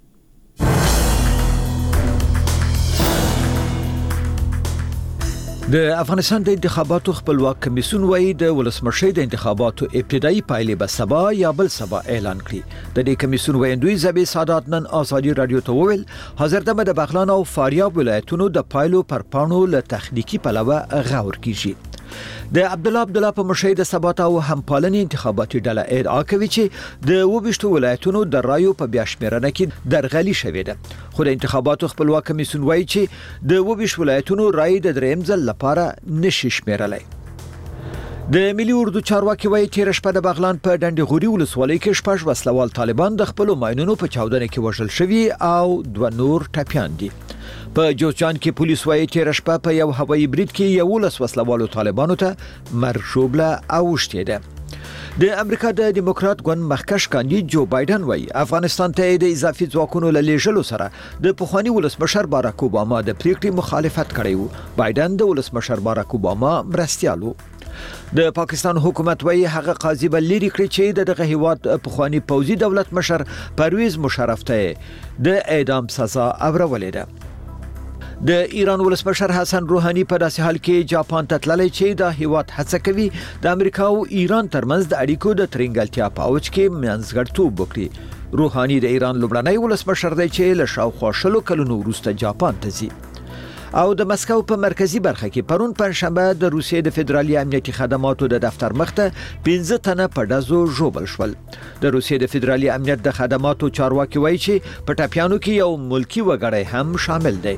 د افغانستان د انتخاباتو خپلواک کمیسیون وایي د ولسمشر د انتخاباتو ابتدایي پایلې به سبا یا بل سبا اعلان کړي. د دې کمیسیون وایندوی زبی سادات نن آزادي رادیو ته وویل حاضردمه د بغلان او فاریاب ولایتونو د پایلو پر پاڼو له تخنیکی پلوه غور کیږي. د عبد الله په مشهد د ثبات او همپالنې انتخاباتي ډله ادعا کوي چې د 22 ولایتونو د رایو په بیاشمیرنه کې درغلي شوې ده. خو د انتخاباتو خپلواک کمیسیون وایي چې د 22 ولایتونو رای د دریم ځل لپاره نشي شمیرلای. د ملي اردو چارواکي وایي تیر شپه د بغلان په ډنډغوري ولسوالۍ کې شپږ وسلوال طالبان د خپل ماینونو په چاودنه کې وژل شوي او 2 نور ټپيان دي. په جوزجان کې پولیس وایي تیر شپه په یو هوایي برید کې یو لس وسلوالو طالبانو ته مرشوبله اوشته ده. د امریکا د دیموکرات ګوند مخکښ کاندید جو بایدن وایي افغانستان ته د اضافي ځواکونو له لیږلو سره د پخوانی ولسمشر باراک اوباما د پریکړې مخالفت کړی و. بایدن د ولسمشر باراک اوباما مرستیالو. د پاکستان حکومت وایي هغه قاضي بل لري کړی چې دغه هیواد پخوانی پوځي دولت مشر پرویز مشرف ته د اعدام سزا اورولې ده. د ایران ولسمشر حسن روحاني په داسې حال کې جاپان ته تللی چې د هیواد هڅه کوي د امریکا او ایران ترمنځ د اړیکو د ترنګلتیا په اوج کې منځګړیتوب وکړي. روحاني د ایران لومړنی ولسمشر دی چې له شاوخوا 20 کلونو وروسته جاپان ته ځي. او د مسکو په مرکزی برخه کې پرون پنځشنبه د روسیې د فدرالي امنیتي خدماتو د دفتر مخته 15 تنه په ډزو ژوبل شول. د روسیې د فدرالي امنیت د خدماتو چارواکي وایي چې په ټاپیانو کې یو ملکی وګړی هم شامل دی.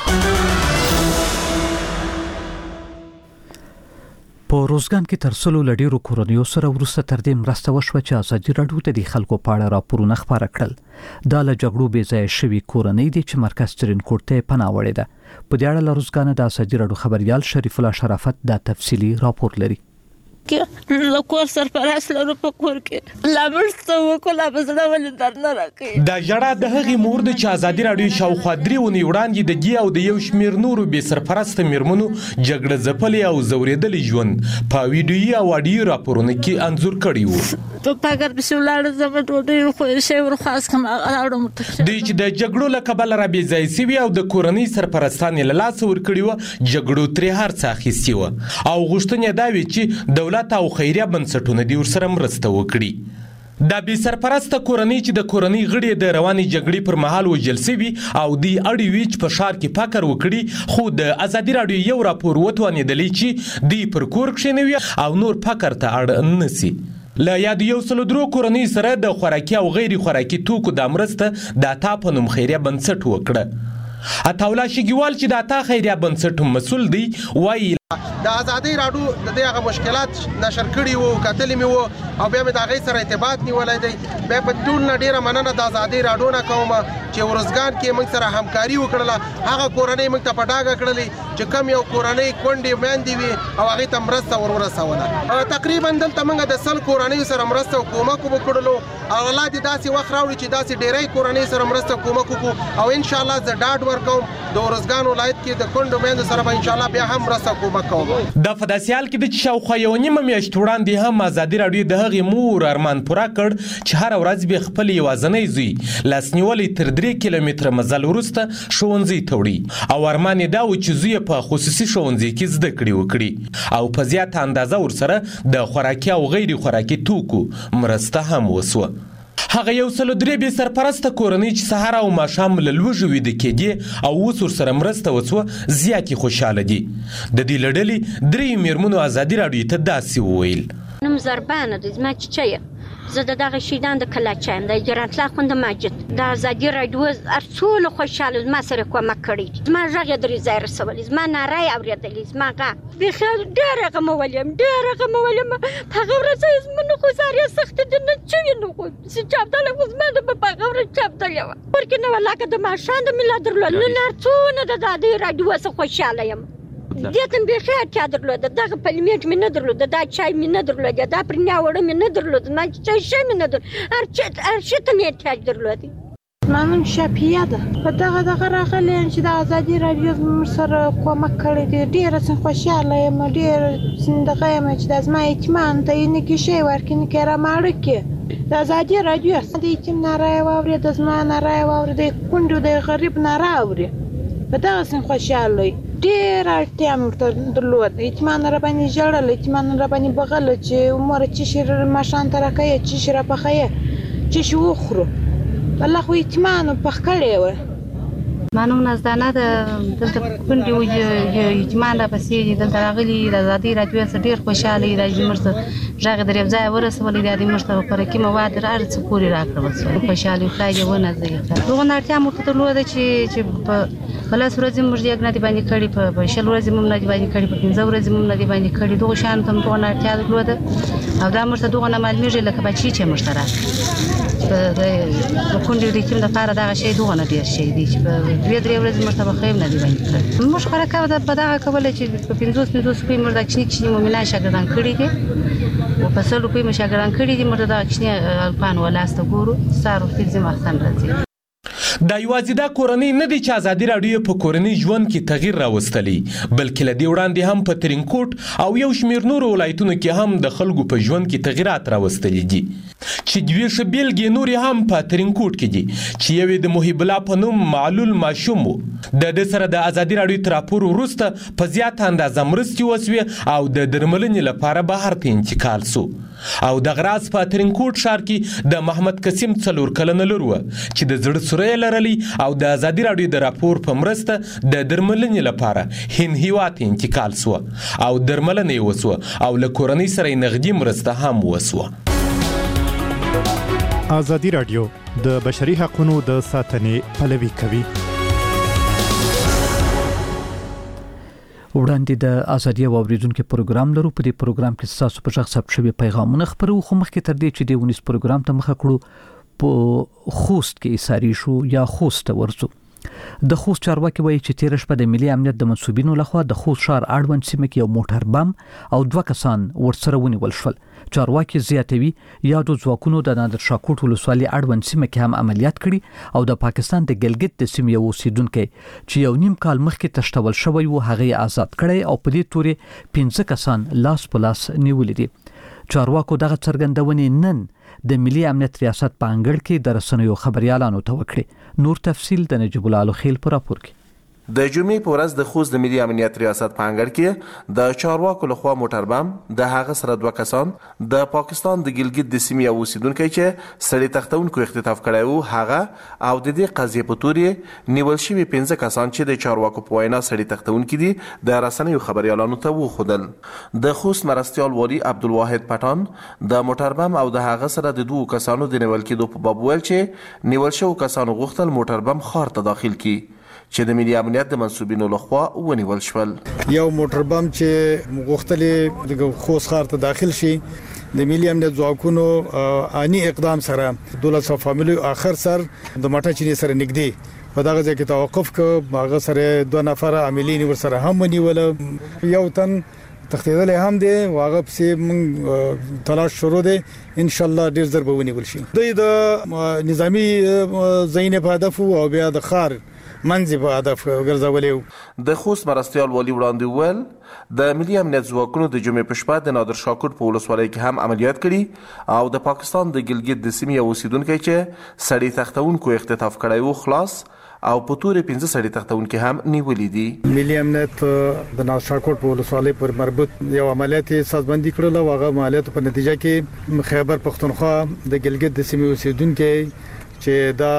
په روزګان کې تر څلو لډیرو کورنیو سره ورسته تر دې مرسته وشوه چې ازادي راډیو ته د خلکو په اړه راپورونه خبره کړل. دا له جګړو بې ځایه شوي کورنۍ دي چې مرکز ترینکوټ ته پناه وړې ده. په دې اړه له روزګان د ازادي راډیو خبريال شریف الله شرافت دا تفصیلی راپور لري. له کور سرپرست لرو په کور کې لا مرسته وکړه بزړه ولې درنه راکړي. دا جړه د هغې مور د چې ازادي راډیو شاوخوا 3 ونې وړاندې د ګي او د یو شمیر نورو بې سرپرسته میرمنو جګړه ځپلې او زورېدلې ژوند په ویډیویي او اډیو راپورونو کې انځور کړی و. په پاګر پسې ولاړه زما ډوډۍ خو شی ورخواست کوم راوړم دوی چې د جګړو له کبله را بې ځایه سوي او د کورنۍ سرپرستان یې له لاسه ورکړي وه جګړو ترې هر څه اخیستي وه او غوښتنې دا وې چې دولت او خیریه بنسټونه دې ورسره مرسته وکړي. دا بې سرپرسته کورنۍ چې د کورنۍ غړي د روانې جګړې پر مهال وژل شوي او دوی اړ وي چې په ښار کې فقر وکړي خو د ازادي راډیو یو راپور وتوانېدلی چې دوی پر کور کښېنوي او نور فقر ته اړ نه سي. له یاد 103 کورنۍ سره د خوراکي او غیر خوراکي توکو د مرسته د عطا په نوم خیریه بنسټ وکړه. عطاالله شګیوال چې د عطا خیریه بنسټ مسؤل دی وایي د ازادي راډیو د دغه مشکلات نشر کړي وو کتلې مې وو او بیا مې د هغې سره ارتباط نیولی دی. بیا په ټول نه ډېره مننه د ازادي راډیو نه کوم چې ورزګان کې موږ سره همکاري وکړله. هغه کورنۍ موږ ته په ډاګه کړلې چې کم یو کورنۍ کونډې میندې وي او هغې ته مرسته ورسوله. تقریبا دلته موږ د 100 کورنیو سره مرسته او کومک وکړلو او الله دې داسې وخت راوړي چې داسې ډېری کورنۍ سره مرسته کومک وکړو او انشاءالله زه ډاډ ورکوم د ورزګان ولایت کې د کونډو میندو سره به انشاءالله بیا هم مرسته کومک کوم. دا په داسې حال کې د شاوخوا 1.5 میاشت وړاندې هم ازادي راډیو د هغې مور ارمان پوره کړ چې هره ورځ به خپل یوازنی زوی لاسنیولې تر 3 کیلومتره مزل وروسته ښوونځي ته وړي او ارمان یې دا و چې زوی په خصوصي ښوونځي کې زده کړې وکړي او په زیاته اندازه ورسره د خوراکي او غیر خوراکي توکو مرسته هم وسوه. هغه 103 بې سرپرسته کورنۍ چې سهار او ماښام له لوږې ویده کېدې او اوس ورسره مرسته وسوه زیاتې خوشحاله دي. د دې له ډلې 3 میرمنو ازادي راډیو ته داسې وویل. نوم زربانه دی زما چیچه زه دغه شیدان د کلاچایم د جرانتلا خوند ماجد د ازادي رادیو ارڅول خوشاله ما سره کومک کړی ما ژغه درې ځای رسولې ما نارای اوریدلې ما غا به خیر ډېر غمولم هغه ورځ زمونږ خو ساري سخت د نه چوي نو چې چاپدل خو زما د په هغه ورځ چاپدل ورکه نو لکه د ماشان د میلاد درلود نو ارڅونه د ازادي رادیو سره خوشاله یم دېتم به خیر چا درلود دغه پلمیټ مې نه درلود دا چای مې نه درلود دا پرنیا وړه مې نه درلود ما چای شې مې نه درلود ارشته مې احتیاج درلود منم شپیه ده په دغه راغلی چې د ازادي رادیو سره کومک کړی دی ډېره څه خوشاله یم ډېر څنګه یم چې د زما اطمینان ته یې نه کې شی ورکې نه کې راماړه کې د ازادي رادیو د یتیم نارای واوري د زما نارای واوري د کونډو د غریب نارای واوري په دغه څه خوشاله ډېر اړتیا مې درلود اطمینان را باندې ژړل اطمینان را باندې بغل چې عمر چې شیر ماشان تر کوي چې شیر په خیه چې شو خورو والله خو اطمینان په کړی و مانو نزدانه د دلته کونډي و اطمینان پسې دلته راغلي د ازادي رادیو سره ډېر خوشاله راځي مرسته ژغه درې ځای ورسولې د دې مرسته پر کې مواد راځي پوری راکړم خوشاله خدای دې ونه زه دغه اړتیا مو ته درلود چې بل ورځې موږ یې نه دی باندې کړی په شل ورځې موږ نه دی باندې کړی په 15 ورځې موږ نه دی باندې کړی دغه شان ته موږ نه اړتیا درلود او دا موږ ته دغه نه معلومیږي لکه بچی چې مشترک په کونډې د کوم د لپاره دا شی دغه نه ډیر شي دی چې په 2-3 ورځې موږ ته بخیم نه دی باندې کړی موږ خلک په دا کول چې په 15 روپۍ موږ د کښنی مومنان شاګردان کړی دي او په 100 روپۍ موږ شاګردان کړی دي موږ د کښنی الپان ولاسته ګورو سارو فزم احسن راځي دا یوازې دا کورنۍ نه دی چې ازادي رادیو په کورنۍ ژوند کې تغییر راوستلی بلکې له دې وړاندې هم په ترینکوټ او یو شمېر نورو ولایتونو کې هم د خلکو په ژوند کې تغییرات راوستلي دي چې دوی ښه بیلګې نورې هم په ترینکوټ کې دي چې یو یې د محیب الله په نوم معلول ماشوم و د ده سره د ازادي رادیو تر راپور وروسته په زیاته اندازه مرستې وسوې او د درملنې لپاره بهر ته انتقال سو او دغه راز په ترینکوټ ښار کې د محمد قسیم 4 کلنه لور وه چې د زړه سوری لرلی او د ازادي رادیو د راپور په مرسته د درملنې لپاره هند هیواد ته انتقال سوه او درملنه یې وسوه او له کورنۍ سره یې نغدي مرسته هم وسوه. ازادي رادیو د بشري حقوقو د ساتنې پلوي کوي. وړاندې د ازادي اوریدونکو پروګرام لرو په دې پروګرام کې تاسو په شخص ثبت شوی پیغامونه خبرو خو مخکې تر دې چې د ونیس پروګرام ته مخه کړو په خوست کې ساری شو یا خوست ورسو د خوست چارواکي وایي چې تیر شپه د ملي امنیت د منسوبینو لخوا د خوست ښار اړوند سیمه کې یو موټر بم او 2 کسان ورسره ونیول شول. چارواکي زیاتوي یادو ځواکونو د نادر شاه کوټ ولسوالۍ اړوند سیمه کې هم عملیات کړي او د پاکستان د ګلګت د سیمې یو اوسیدونکو چې یو نیم کال مخکې تشتول شوی و هغه آزاد کړي او په دې تورې 15 کسان لاس په لاس نیولې دي. چارواکو دغه څرګندونې نن د ملي امنیت ریاست په انګړ کې د رسنیو خبريالانو ته وکړي. نور تفصیل د نجیب الله خیل پر راپور کې. د جمعې په ورځ د خوست د ملي امنیت ریاست په انګړ کې د چارواکو لخوا موټر بم د هغه سره 2 کسان د پاکستان د ګلګت د سیمې اوسیدونکو چې سړی تختونکو اختطاف کړی وو هغه او د دې قضیې په تورې نیول شوی 15 کسان چې د چارواکو په وینا سړی تختونکو دي د رسنیو خبريالانو ته وخدل. د خوست مرستيال والی عبدالواحد پټان د موټر بم او د هغه سره د 2 کسانو د نیول کېدو په باب ویل چې نیول شو کسانو غوښتل موټر بم ښار ته داخل کړي چې د ملي امنیت د منسوبینو لخوا ونیول شول. یو موټر بم چې غوښتلې د خوست ښار ته داخل شي د ملي امنیت ځواکونو اني اقدام سره 1200 فامیلی اخر سر د ماټا چینی سره نږدې په دغه ځای کې توقف ک هغه سره 2 نفر عاملین ورسره هم ونیول یو تن تختیدل هم دي واغه پسې من تلاش شروع دي ان شاء الله ډیر ضرب ونیول شي. د نظامی زین په هدف او بیا د خار منځي په هدف ګرځولې. د خوست مرستيال والی وړاندې ول د ملي امنیت ځواکونو د جمعې په شپه د نادر شاه کوټ په ولسوالۍ کې هم عملیات کړي او د پاکستان د ګلګت د سیمې اوسیدونکو چې سړی تختونکو اختطاف کړی وو خلاص او په تورې 15 سړی تختونکو هم نیولې دي. ملي امنیت د نادر شاه کوټ په ولسوالۍ پر مربوط یو عملیات سازبندي کړل او هغه عملیات په نتیجه کې خیبر پختونخوا د ګلګت د سیمې اوسیدونکو چې دا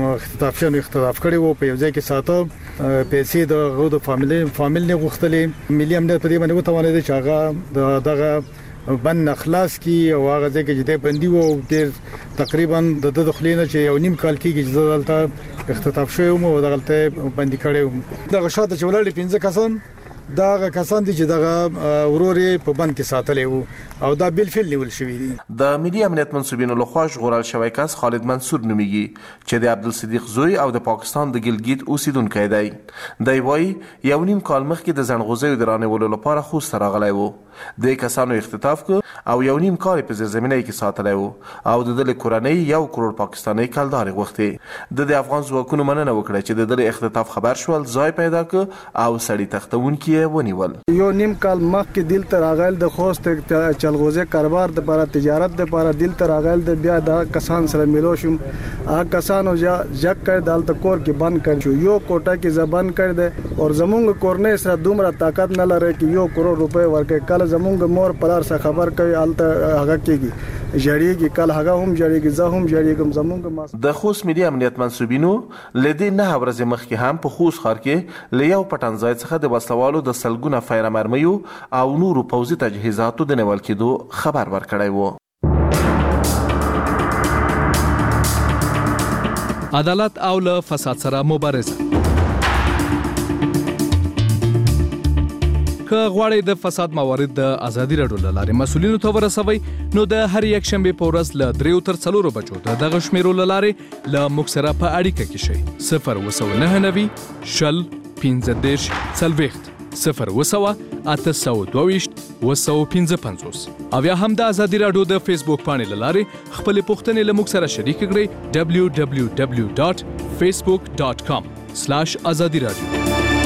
اختطاف کړي وو په یو ځای کې ساته پیسې د غو د فامیل نه غوښتلې. ملي امنیت په دې باندې وتوانید چې هغه دغه بند خلاص کی او هغه ځکه چې د بندي وو ډېر تقریبا د دخلینه چې یو نیم کال کېږي چې دلته اختطاف شوی او دغلته بندي کړي دغه شاته چې ولړ 15 کسان دا کسان دي چې دغه وروري په بند کې ساتلې وو او دا بل فل نیول شوی دي. د ملي امنیت منسوبینو لخوا غورال شوی کس خالد منصور نومیږي چې د عبدالصدیق زوی او د پاکستان د ګلګیت اوسیدونکی دی. دی وایي یو نیم کال مخکې د زنغوزیو د رانیولو لپاره خوست راغلی وو. د کسانو اختطاف کو او یو نیم کال په زیرزمینۍ کې ساتلی وو او د دې کورنۍ 1 کروڑ پاکستاني کلداري غوښتي. د افغان ځواکونو مننه وکړه چې د دې اختطاف خبر شول ځای پیدا ک او سړی تختونکي ونیول. یو نیم کال مخکې دلته راغل د خوست چلغوزه کاروبار د لپاره تجارت د لپاره دلته راغل د بیا د کسان سره ملو شوم. هغه کسانو جک کړ دلته کور کې بند کړ شو. یو کوټه کې زبان کړ د او زمونږ کورنۍ سره دومره طاقت نه لري چې 1 کروڑ روپے ورکړي. کله زمونږ مور پلار سره خبر کوي الته هغه کېږي جړیږي کله هغه هم جړیږي زه هم جړیږم. زمونږ د خوست ملي امنیت منسوبینو لدی نه ورځې مخکې هم په خوست ښار کې لیاو پټن ځای څخه د وسلوالو د سلګونه فایره مرمیو او نورو پوځي تجهیزاتو د نیول کېدو خبر ورکړی وو. عدالت او له فساد سره مبارزه. که غواړئ د فساد موارد د ازادي راډیو له لارې مسؤلینو ته ورسوئ نو د هر یک شنبې په ورځ له 3 تر 4 بجو د دغه شمیرو له لارې له موږ سره په اړیکه کې شئ. 029 شل 15 40 0 822 او یا هم د ازادي راډیو د فیسبوک پاڼې له لارې خپل پوښتنې له موږ سره شریک کړئ. www.facebook.com/azadi radio.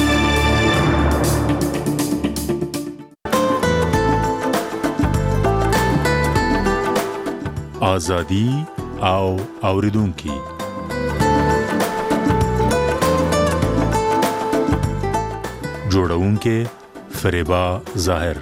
ازادي او اوریدونکي جوړونکې فریبا ظاهر.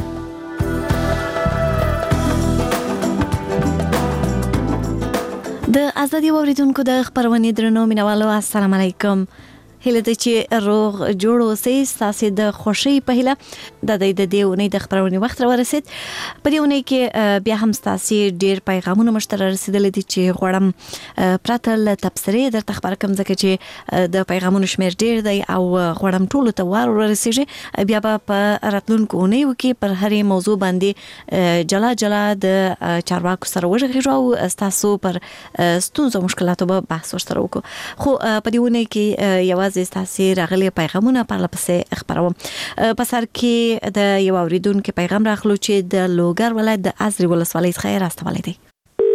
د ازادي اوریدونکو د خبرونې درنو مینوالو السلام علیکم. هله د چې روغ جوړ اوسئ. تاسو د خوشي په هله د دې ونې د خبرونې وخت را ورسید. په دې ونې کې بیا هم تاسو ډیر پیغامونه مشترک رسیدل دي چې غوړم پراتل تبصرې در تخبر کوم ځکه چې د پیغامونو شمیر ډیر دی او غوړم ټول ته وار ورسیږي. بیا په راتلونکو ونې کې پر هرې موضوع باندې جلا د چارواکو سره وژغږو تاسو پر ستونزو مشکلاتو به بحث وشترو کو. خو په دې ونې کې یو تاسو راغلي پیغامونه پر لپسې خبروم. په سر کې د یو اوریدونکو پیغام راغلو چې د لوګر ولایت د ازرې ولسوالۍ څخه راستولی دی.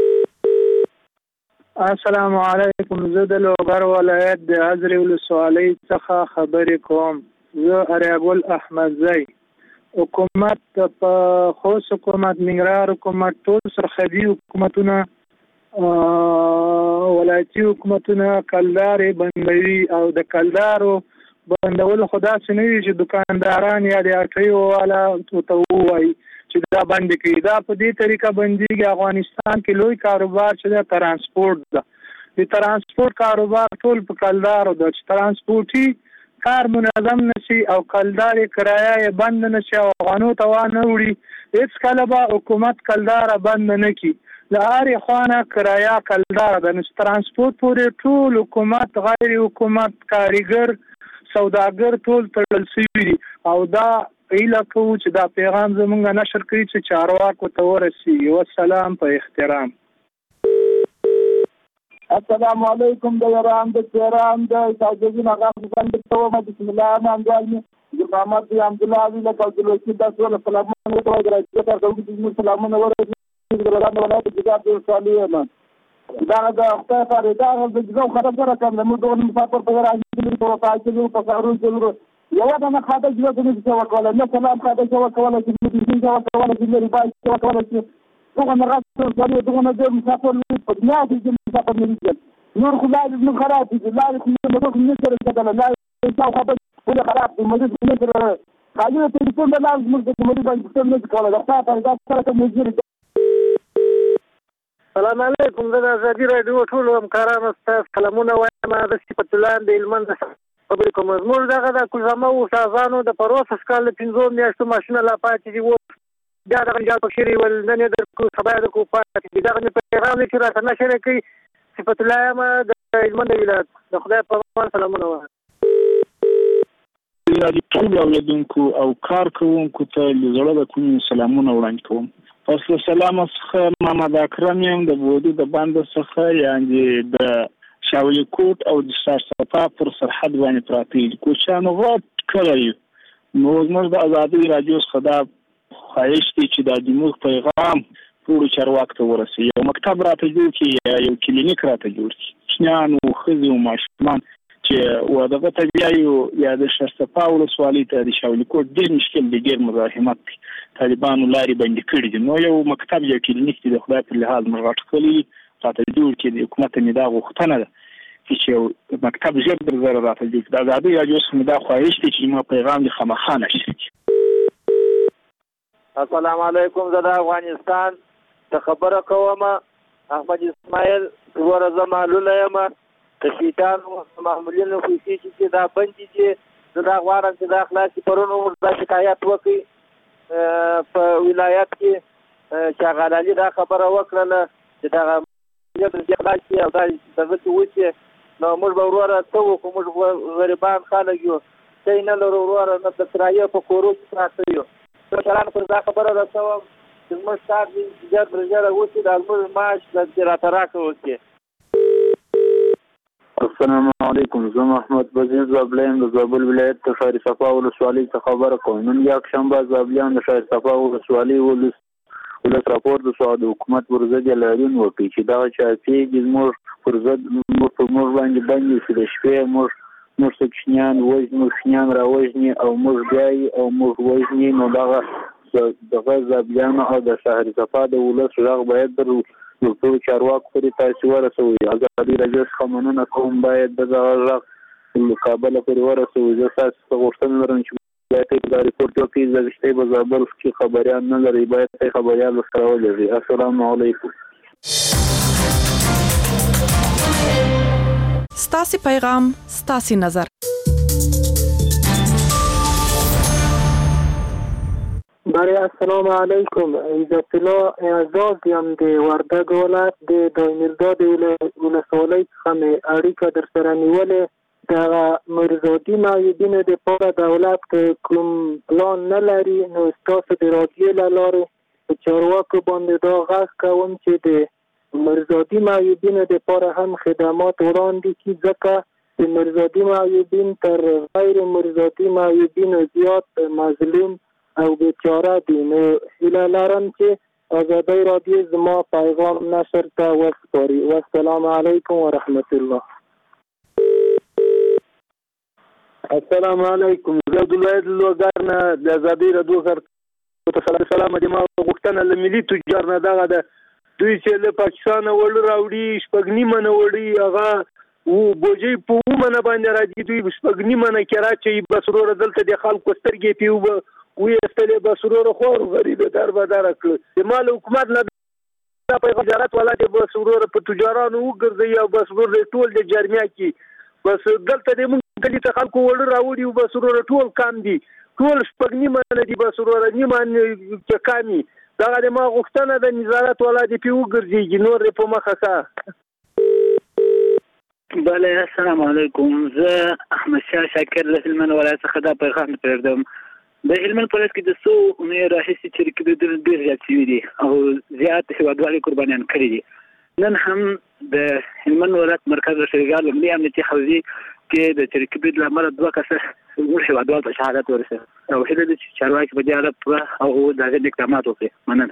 السلام علیکم. زه د لوګر ولایت د ازرې ولسوالۍ څخه خبرې کوم. زه اریابل احمدزی. حکومت په خوست حکومت ننګرهار حکومت ټول سرحدي حکومتونه ولایتي حکومتونه کلدارې بندوي او د کلدارو بندول خدا سنوي چې دکانداران یا د اټیو والا ته وایي چې دا بند کړي. دا په دې طریقه بنديږي. افغانستان کې لوی کاروبار چې د ترانسپورت ده. د ترانسپورت کاروبار ټول په کلدارو ده چې ترانسپورتي کار منظم نشي او کلدارې کرایه بند نشي او افغانو ته وانه وړي. هیڅ کله به حکومت کلدار بند نه کړي. لهاري خوانه کرایه کلدار د ترانسپورت پورې ټول حکومت غیر حکومت کاریګر سوداګر ټول تړل شوي دي او دا ایله کوو چې دا پیغام زمونږ نشر کړي چې چارواکو ته ورسیږي. والسلام په احترام. السلام علیکم د ایران د تهران د ساجدین هغه څنګه ته بسم الله الرحمن الرحیم. محمد عبد الله علی کاوځلوکی د ټول سلامونه ورته راځي. سلامونه ورته ګرځاند ولایت د جګړې د سالي دا د خپل فردا د جګړو خبره کوم. موږ د مسافر په راځي چې په تاسو په کارو کې یو دا نه خاطر چې څه وکړل نه سلام خاطر چې وکړل چې دې څه وکړل چې ریبای څه وکړل چې څنګه نه راځي دغه د مسافر په دنیا کې مسافر نه دي. نور خدای دې خراب دي. لا دې نه سره کېدل لا څه خبر ولې خراب دي. موږ نه سره خاطر ته څه نه لازم موږ باندې څه نه کولای. دا تاسو سره کوم السلام علیکم. د ازادي راډیو ټول همکارانو ته سلامونه وایم. د صفت الله د هلمند خبرې کوم. زموږ دغه د کوزامه او سازانو د پروسس کال 15 میاشتو ماشینه لا پاتې دي. بیا دغه جال پکشري ول نن یې درکو سبا یې درکو پاتې دغه پیغام چې راته نشره کوي صفت الله یم د هلمند ولایت د خدای په امان سلامونه وایي د ټولو اوریدونکو او کارکوونکو ته له زړه د کوم سلامونه وړاندې کوم. پس له سلام څخه محمد اکرم یم د بودی د باندې څخه یعنی د شاولی کوټ او د سرسپا پر سرحد باندې پراته دي. کوچانو غوټ کړی نو موږ د ازادي رادیو څخه دا خواهش دي چې د دموږ پیغام ټول چارواکو ته ورسي. یو مکتب راته جوړ کړي، یو کلینیک راته جوړ کړي. شنانو ښځې او ماشومان چې ودغه ته بیایو یا د شرسپا ولسوالۍ ته د شاولی کوټ ډېر مشکل دی، ډېر مزاحمت دی. طالبانو لارې بندې کړي دي. نو یو مکتب یا کلینیک د خدای په لحاظ موږ راټکلي راته جوړ کړي. د حکومت مې دا غوښتنه ده چې یو مکتب ژر در زره راته جوړ کړي. د ازادي رادیو څخه مې دا خواهش دی چې ما پیغام د خامخا نشر کړي. السلام علیکم، زه د افغانستان ته خبره کوم. احمد اسماعیل ورځ معلوله یم د شیطانو معمولینو پیسې چې دا بندي دي. زه دا غواړم چې دا خلاصي پرون دا شکایت وکړي په ولایت کې چې هغه علي دا خبره وکړله چې دغه خلاصي او دا دغه وشي. نو موږ به وروره څه وکړو؟ موږ غریبان خلک یو، څه نه لرو وروره، نه د کرایې په کورو کې پراته یو. مشرانو پر دا خبره رسوم چې زموږ کار ژر تر ژره وشي، د زموږ معاش راته راکړه. السلام علیکم، زه محمد وزیر زابلی یم د زابل ولایت د شهر صفا ولسوالۍ څخه خبره کوم. نن یکشنبه زابلیان د شهر صفا ولسوالۍ ولس راپور د حکومت پر ضد اعلان وکړي چې دغه چاپېږي زموږ پر ضد موږ باندې بندي چې د شپې موږ څه کوچنیان وژني، کوچنیان راوژني او موږ بیایي او موږ وژني. نو دغه زابلیانو او د شهر صفا د ولس غږ باید د ټولو چارواکو پورې تاسې ورسوئ. ازادي رادیو څخه مننه کوم، باید د دغه غږ له کابله پورې ورسوئ. زه ستاسو څخه غوښتنه لرم چې باید دا ریپورټ وکړئ. زه په زابل کې خبریان نه لرئ، باید خبریان ورسره ولېږئ. السلام علیکم. ستاسې پیغام ستاسې نظر. برای السلام علیکم، عزت الله اعزاز یم د وردګ ولایت د دایمیرداد ولسوالۍ څخه مې اړیکه در سره نیولې. دغه مرزادي معیوبینو دپاره دولت که کوم پلان نه لري، نو ستاسو د راډیو له لارې په چارواکو باندې دا غږ کوم چې د مرزادي معیوبینو دپاره هم خدمات وړاندې کړي، ځکه د مرزادي معیوبین تر غیر مرزادي معیوبینو زیات مظلوم او بیچاره دي. نو هیله لرم چې ازادي رادیو زما پیغام نشر ته وسپاري. والسلام علیکم ورحمت الله. السلام علیکم، زه عبدالواحد لوګر نه د ازادي رادیو سره سلام دي. ما غوښتنه له ملي تجار نه دغه ده، دوی چې له پاکستانه وړ راوړي شپږ نیمه نه وړي، هغه بوجۍ په اومنه باندې راځي، دوی شپږ نیمه نه کې راچوي. بس وروره دلته د خلکو سترګې پې ویستلې، بس وروره خور غریب در بدره کړه. د مال حکومت نه پیغام تجارت والا دی، بس وروره په تجارانو وګرځوي او بس وروره ټول د جرمیا کې بس دلته د مونږ کلي ته خلکو وړ راوړي، بس وروره ټول کم دي، ټول شپږ نیمه نه دي، بس وروره نیمه کې کامي. دغه د ما غوښتنه د نظارت والا دی پې وګرځېږي، نور یې په مخه ښه. بله، السلام علیکم، زه احمد شاه شاکر له هلمند ولایت څخه دا پیغام پرېږدم. د هلمند ولایت کې د څو اونیو راهیسې چریکي ډېر زیات شوي دي او زیات هېوادوالې قربانیان کړي دي. نن هم د هلمند ولایت مرکز شریګا لومړي امنیتي حوزې کې د چریکي برید له امله 2 کسه زموږ هېوادوال ته شهادت ورسېد او هیله ده چې چارواکي په دې اړه پوره او د هغې اقدامات وکړي. مننه.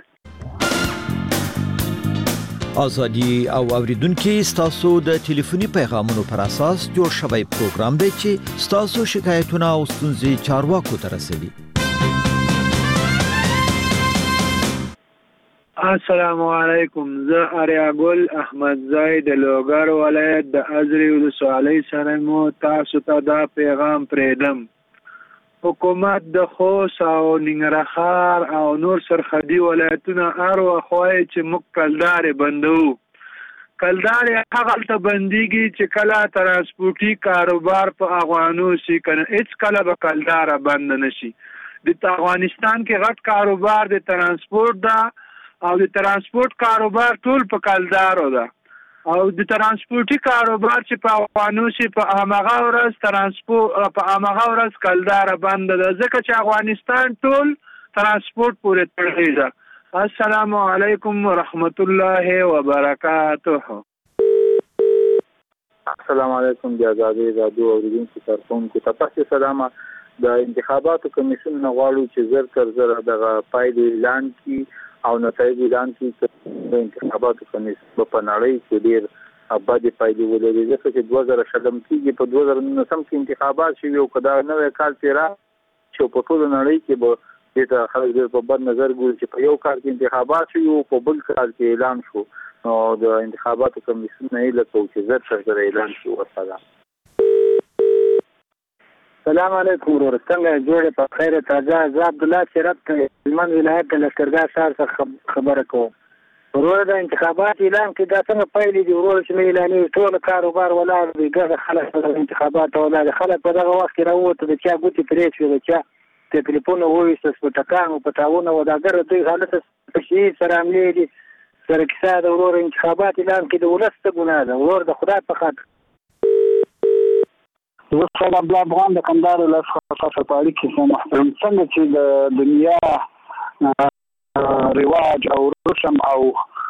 ازادي او اوریدونکو ستاسو د ټلیفوني پیغامونو پر اساس جوړ شوی پروګرام دی چې ستاسو شکایتونه او ستونزې چارواکو ته رسوي. السلام علیکم، زه آریا ګل احمد زای د لوګر ولایت د ازرې ولسوالۍ سره مو تاسو ته دا پیغام پرېږدم. حکومت د خوست او ننګرهار او نور سرحدي ولایتونه هر وخت وایي چې موږ کلدارې بندوو. کلدارې هغلته بندېږي چې کله ترانسپورټي کاروبار په افغانو شي، که نه هېڅ کله به کلداره بنده نه شي. د افغانستان کې غټ کاروبار د ترانسپورت دا او د ترانسپورت کاروبار ټول په کلدارو ده او د ترانسپورتي کاروبار چې په افغانو سي په هغه ورځ ترانسپورت په هغه ورځ کلدار بند ده ځکه چې افغانستان ټول ترانسپورت پورې تړلی ده. السلام علیکم ورحمت الله وبرکاته. السلام علیکم د آزادۍ رادیو اوریدونکو کارکونکو ته تاسو سلام. د انتخاباتو کمیسیون نه غواړو چې زر تر زر دغه پایلې اعلان کړي او نتایج اعلان کړي. د انتخاباتو کمیسیون په نړۍ کې ډېر ابدي پایلې ولري ځکه چې 2000 کېږي په 2019 کې انتخابات شوي او کدا نوې کال تیرا چې په ټول نړۍ کې به د خلک ډېر په بد نظر ګوري چې په یو کال کې انتخابات شوي او په بل کال کې اعلان شو. نو د انتخاباتو کمیسیون نه هیله کوي چې زر تر زر اعلان شي. والسلام. السلام علیکم ورور څنګه جوړه په خیر تازه ز عبد الله چرت هلمند ولایت د لشکرګاه ښار څخه خبره کوم. ورور د انتخابات اعلان کې دا څنګه پایلې دي ورور چې اعلانې ټول کاروبار ولاړ دی ګغه خلک په انتخابات ولاړ خلک په دغه وخت کې راوته د چا ګوتې پرې شو د چا تلیفون وایسته سپټکان او پټاونه وداګر دوی حالت شي سره عملي دي سره کیسه د ورور انتخابات اعلان کې د ولست ګناه ده ورور د خدای په خاطر. وسله بل افغان د کندهار له خاصه پاړي کې محترم څنګه چې د دنیا رواج او رسم او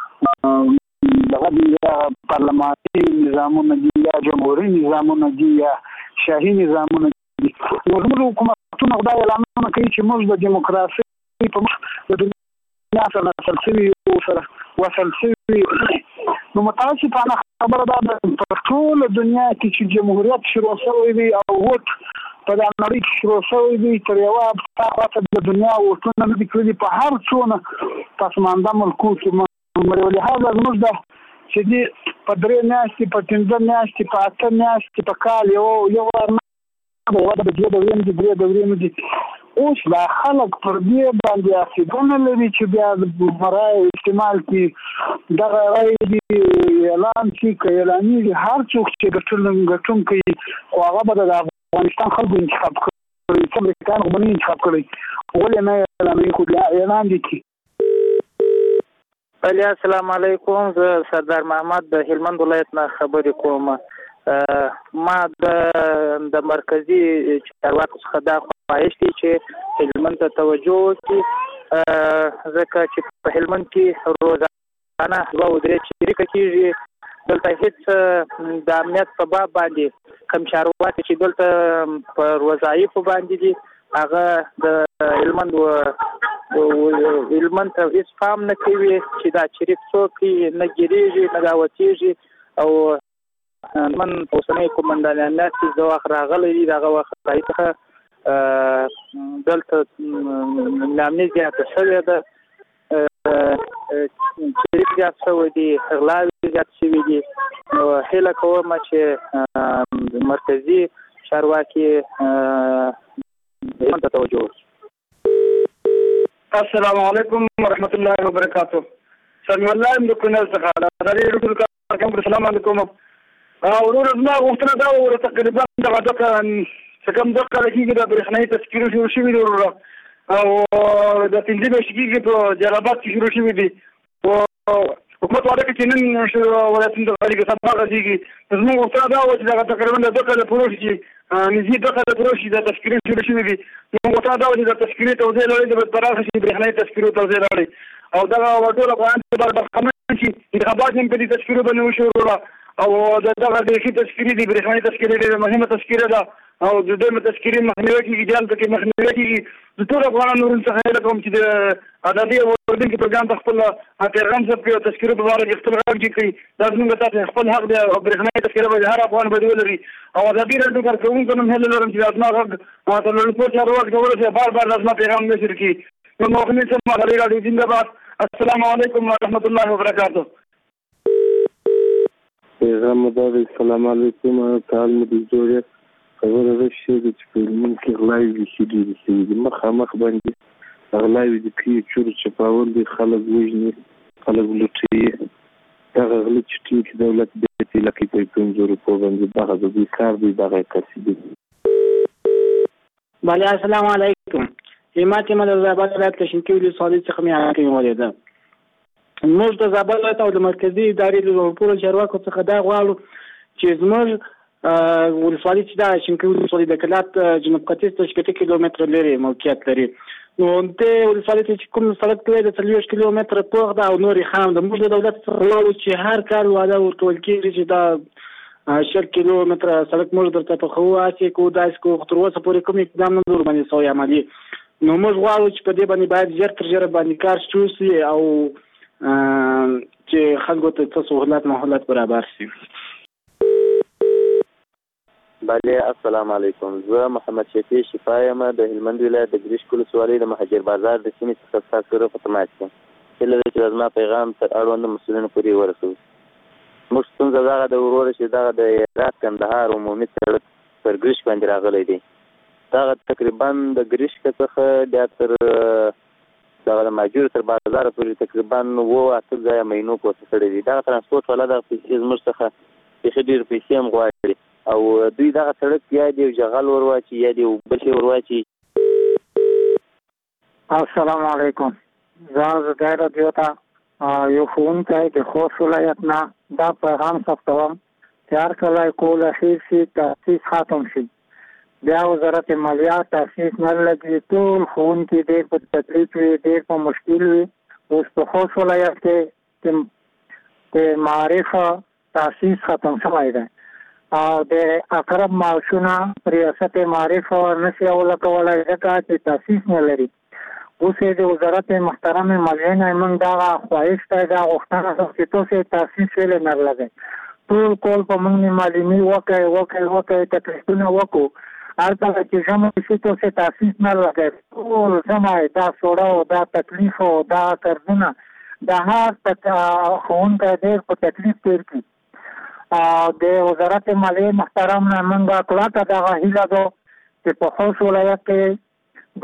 دغه پارلماني نظامونه دي یا جمهوریت نظامونه دي یا شاهي نظامونه دي. موږ حکومتونه خدای اعلانونه کوي چې موږ د دیموکراسي په مخ د دنیا سره وصل شوي نو متاسفانه خبره ده په ټول دنیا کې چې جمهوریت شروع شوی دی او ووټ په د نړۍ کې شروع شوی دی تر یوه خواته د دنیا ووټونه نه دي کړي په هر څونه پسمانده ملکونو کې ولهذا زموږ ده چې دي په 3 میاشتې په 15 میاشتې په 8 میاشتې په کال یو د دوه دورې دي. اوس دا خلک پر دې باندې عقیده لري چې بیا د مرای استعمال کې دغه رای دي اعلان شي که اعلانېږي هر څوک چې ګټونکی خو هغه به د افغانستان خلکو انتخاب کړي څه امریکایان خو به نه انتخاب کړی ولې نه اعلانوي خو اعلان دي کړي. السلام علیکم زه سردار محمد د هلمند ولایت نه خبرې کوم. ما د مرکزی چارواکو څخه دا خواهش دي چې هلمند ته توجه وکړي ځکه چې په هلمند کې روزانه 2-3 شریکه کېږي دلته هیڅ د امنیت په باب باندې کوم چارواکي چې دلته په وظایفو باندې دي هغه د هلمند ته هیڅ پام نه کوي چې دا شریک څوک نه ګیرېږي نه دعوتېږي او من اوسنۍ قومندانیت چې د وخت راغلی دي دغه وخت څخه دلته نامې زیاته شوې ده شریک زیات شوی دي غلاوې زیات شوي دي نو هیله کوم چې مرکزي چارواکي ته توجه وکړي. السلام علیکم ورحمت الله وبرکاته. سلام الله د کونړ څخه د ریډیو کارکون السلام علیکم. ورور زما غوښتنه دا وه تقریبا دغه څه کم 2 کاله کېږي د برېښنایي تذکرې شروع شوي دي وروره او د 5 میاشتې کېږي په جلالاباد کې شروع شوي دي. حکومت وعده کوي چې نن ولایتونه د غریګ سبا غځېږي. زموږ غوښتنه دا وه چې دغه تقریبا د 2 کاله پوره شي نږدې 2 کاله پوره شي د تذکرې شروع شوي دي. زموږ غوښتنه دا وه چې د تذکرې توزیع لړۍ د پراخه شي برېښنایي تذکرو توزیع لړۍ او دغه ټول افغانان باید برخمن شي انتخابات هم په دې تذکرو باندې وشي وروره او دغه د ښې تذکرې دي برېښنایي تذکرې ډېره مهمه تذکره ده او د دویمه تذکرې مخنیوی کېږي جال پکې مخنیوی کېږي. د ټول افغانانو څخه هیله کوم چې د ازادۍ او اورېدونکي پروګرام ته خپل پیغام ثبت کړي او تذکرو په باره کې خپل غږ جګ کړي. دا زموږ تاسې خپل حق دی او برېښنایي تذکره باید هر افغان باید ولري او ازادي راډیو کارکوونکو هم هیله لرم چې زما غږ د لوړپوړ چارواکو ته ورسوي بار زما پیغام نشر کړي. نو مخنی سم ازادي راډیو زنده السلام علیکم ورحمت الله وبرکاته. پیغام مدار السلام علیکم تعال مدیر جوړه خبره ده چې په هلمند کې غلاوې بیخي ډېرې شوي دي مخامخ باندې غلاوې د پیو چورو چپاول دي خلک وژني خلک لوټوي دغه غله چې ټینګ دولت بیت یې لکې په 500 روپو باندې دغه د دوی کار دی دغه کسي دي. بله السلام علیکم. همت ما د زابل ولایت له شینکۍ ولسوالۍ څخه مې حاکم ولیده. موږ د زابل ولایت او د مرکزي ادارې له ټولو چارواکو څخه دا غواړو چې زموږ ولسوالۍ چې دا شینکۍ ولسوالۍ د کلات جنوب ختیځ ته 8 کیلومتره لري موقعیت لري. نو د ولسوالۍ ته چې کوم سړک دی د 40 کیلومتره پوخ ده او نورې خام ده. موږ د دولت څخه غواړو چې هر کال وعده ورکول کېږي چې دا 10 کیلومتره سړک موږ درته پخوو هڅې کوو داسې کوو خو تر اوسه پورې کوم اقدام نه در باندې سوی عملي. نو موږ غواړو چې په دې باندې باید ژر تر ژره باندې کار شروع شي او چې خلکو ته څه سهولت مهولت برابر شي. بله السلام علیکم. زه محمد شفیع شفا یم د هلمند ولایت د ګریشک ولسوالۍ د مهاجر بازار د سیمې څخه ستاسو سره په تماس یم. هیله ده چې زما پیغام تر اړوندو مسؤلینو پورې ورسوي. موږ ستونزه دغه د وروره چې دغه د هرات کندهار عمومي سړک پر ګریشک باندې راغلی دی. دغه تقریبا د ګریشک څخه بیا تر دغه د ماجور تر بازار پورې تقریبا 7 ځایه مینو پورته کړی دی. دغه ترانسپورټ والا دغه پیسې زموږ څخه بیخي ډېرې پیسې هم غواړي او دوی دغه سړک یا د یو جغل ورواچي یا د یو بل شی ورواچي. السلام علیکم. زه زدای رادیو ته یو ښوونکی د خوست ولایت نه دا پیغام ثبتوم چې هر کله کول اخیر شي تاسیس ختم شي بیا وزارت مالیه تاسیس نه لګي ټول ښوونکي ډېر په تکلیف وي ډېر په مشکل وي. اوس په خوست ولایت کې د معارف تاسیس ختم شوی دی او د اقرب معاشونه ریاست معارف نشي ولکولی ځکه چې تاسیس نه لري. اوس د وزارت محترم مالیې نه موږ دغه خواهش دی دا غوښتنه ده چې تاسو تاسیس ولې نه لګئ. ټول کول په موږ معلومي وکړئ تکلیفونه وکړو هلته چې ژمی شي تاسو تاسیس نه لګئ. ټول ژمی دا سوړه او دا تکلیف او دا قرضونه د هر ښوونکی ډېر په تکلیف تېر کړي. د وزارت مالیې محترم نه موږ کلکه دغه هیله ده چې په خوست ولایت کې د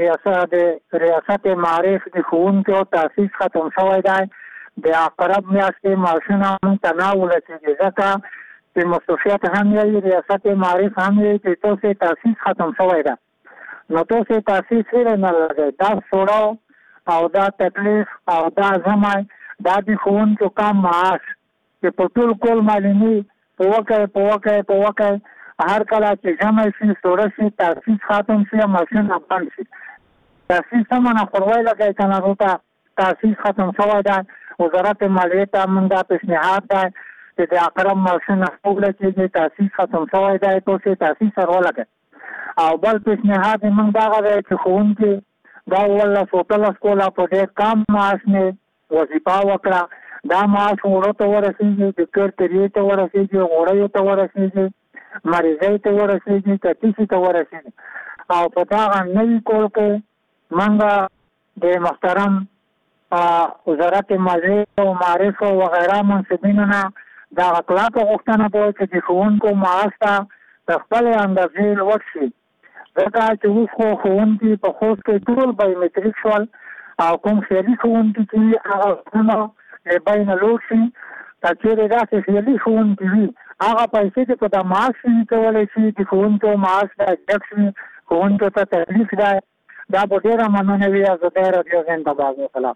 ریاست معارف د ښوونکو تاسیس ختم شوی دی. د اقرب میاشتې معاشونه موږ ته نه ورسېږي ځکه چې مصروفیت هم یې ریاست معارف هم یې چې تاسو تاسیس ختم شوی دی. نو تاسو تاسیس ولې نه لګئ. دا سوړه او دا تکلیف او دا ژمی دا د ښوونکو کم معاش چې په ټول کول معلومي په وکړئ هر کله چې ژمی شي سوړه شي تاسیس ختم شي ماشین بند شي. تاسیس هم نه خوروائی لګئ که نه روته تاسیس ختم شوی دی. وزارت مالیې ته موږ دا پیشنهاد دی چې د اقرب معاشونه وګورئ تاسیس ختم شوی دی تاسو تاسیس سره ولګئ. او بل پیشنهاد یې موږ دغه دی چې ښوونکي دا 18 کوله په ډېر کم معاش نه وظیفه وکړه. دا معاش وړو ته ورسېږي د کور تریې ته ورسېږي غوړیو ته ورسېږي مریضۍ ته ورسېږي تتیسي ته ورسېږي. او په دغه نوي کور کې موږ د محترم وزارت مالیې او معارف او وغیره منصبینو نه دغه کلکه غوښتنه ده چې د ښوونکو معاش ته د خپلې اندازې لوړ شي ځکه چې اوس خو ښوونکي په خوست کې ټول بایومټریک شول او کوم خیالي ښوونکي چې وي هغه وختونه بین لوړ شي. که چېرې داسې خیالي ښوونکي وي هغه پیسې چې په د معاش شي کولی شي د ښوونکو معاش دی ډک شي ښوونکو ته تکلیف دی. دا به ډېره مننه وي. زه رادیو زنده‌باد وکړم.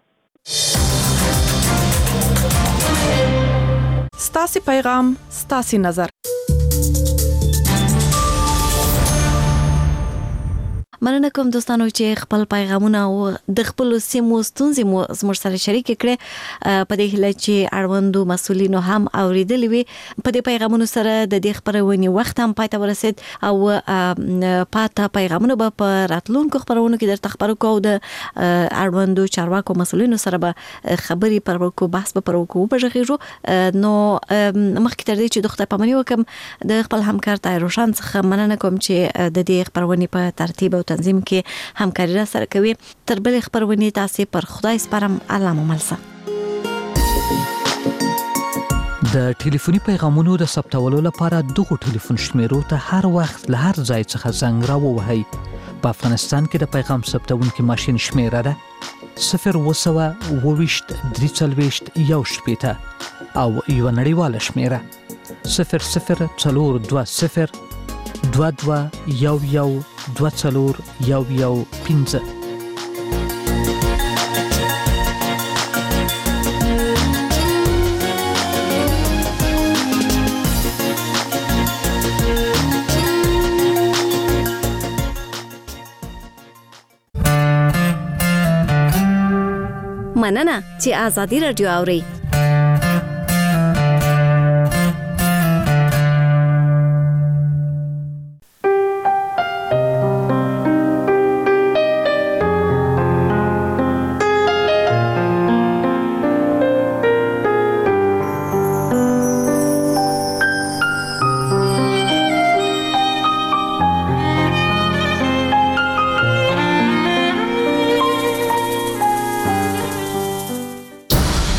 ستاسې پیغام ستاسې نظر. مننه کوم دوستانو چې خپل پیغامونه او د خپل سیمو ستونزې مو زموږ سره شریک کړي. په دې هیله چې اړوندو مسؤلینو هم اوریدلې وي. په دې پیغامونو سره د دې خبرونې وخت هم پای ته ورسید او پاته پیغامونه به په راتلونکو خبرونو کې درته خبرو کوو. د اړوندو چارواکو مسؤلینو سره به خبرې پرو کو بحث به پرو کو بجغیرو. نو مخکې تر دې چې د خدای پامنۍ وکم د خپل همکار طاهر روشن څخه مننه کوم چې د دې خبرونې په ترتیب او تنظیم کې همکاري را سره کوي. تر بلې خبرونې تاسې پر خدای سپارم. الله مو ملسه. د ټلیفوني پیغامونو د ثبتولو لپاره دغه ټلیفون شمیرو ته هر وخت له هر ځای څخه زنګ راووهئ. په افغانستان کې د پیغام ثبتونکي ماشین شمیره ده 022-340-1 او یو نړیواله شمیره 004022112415. مننه چې ازادي رادیو اوري.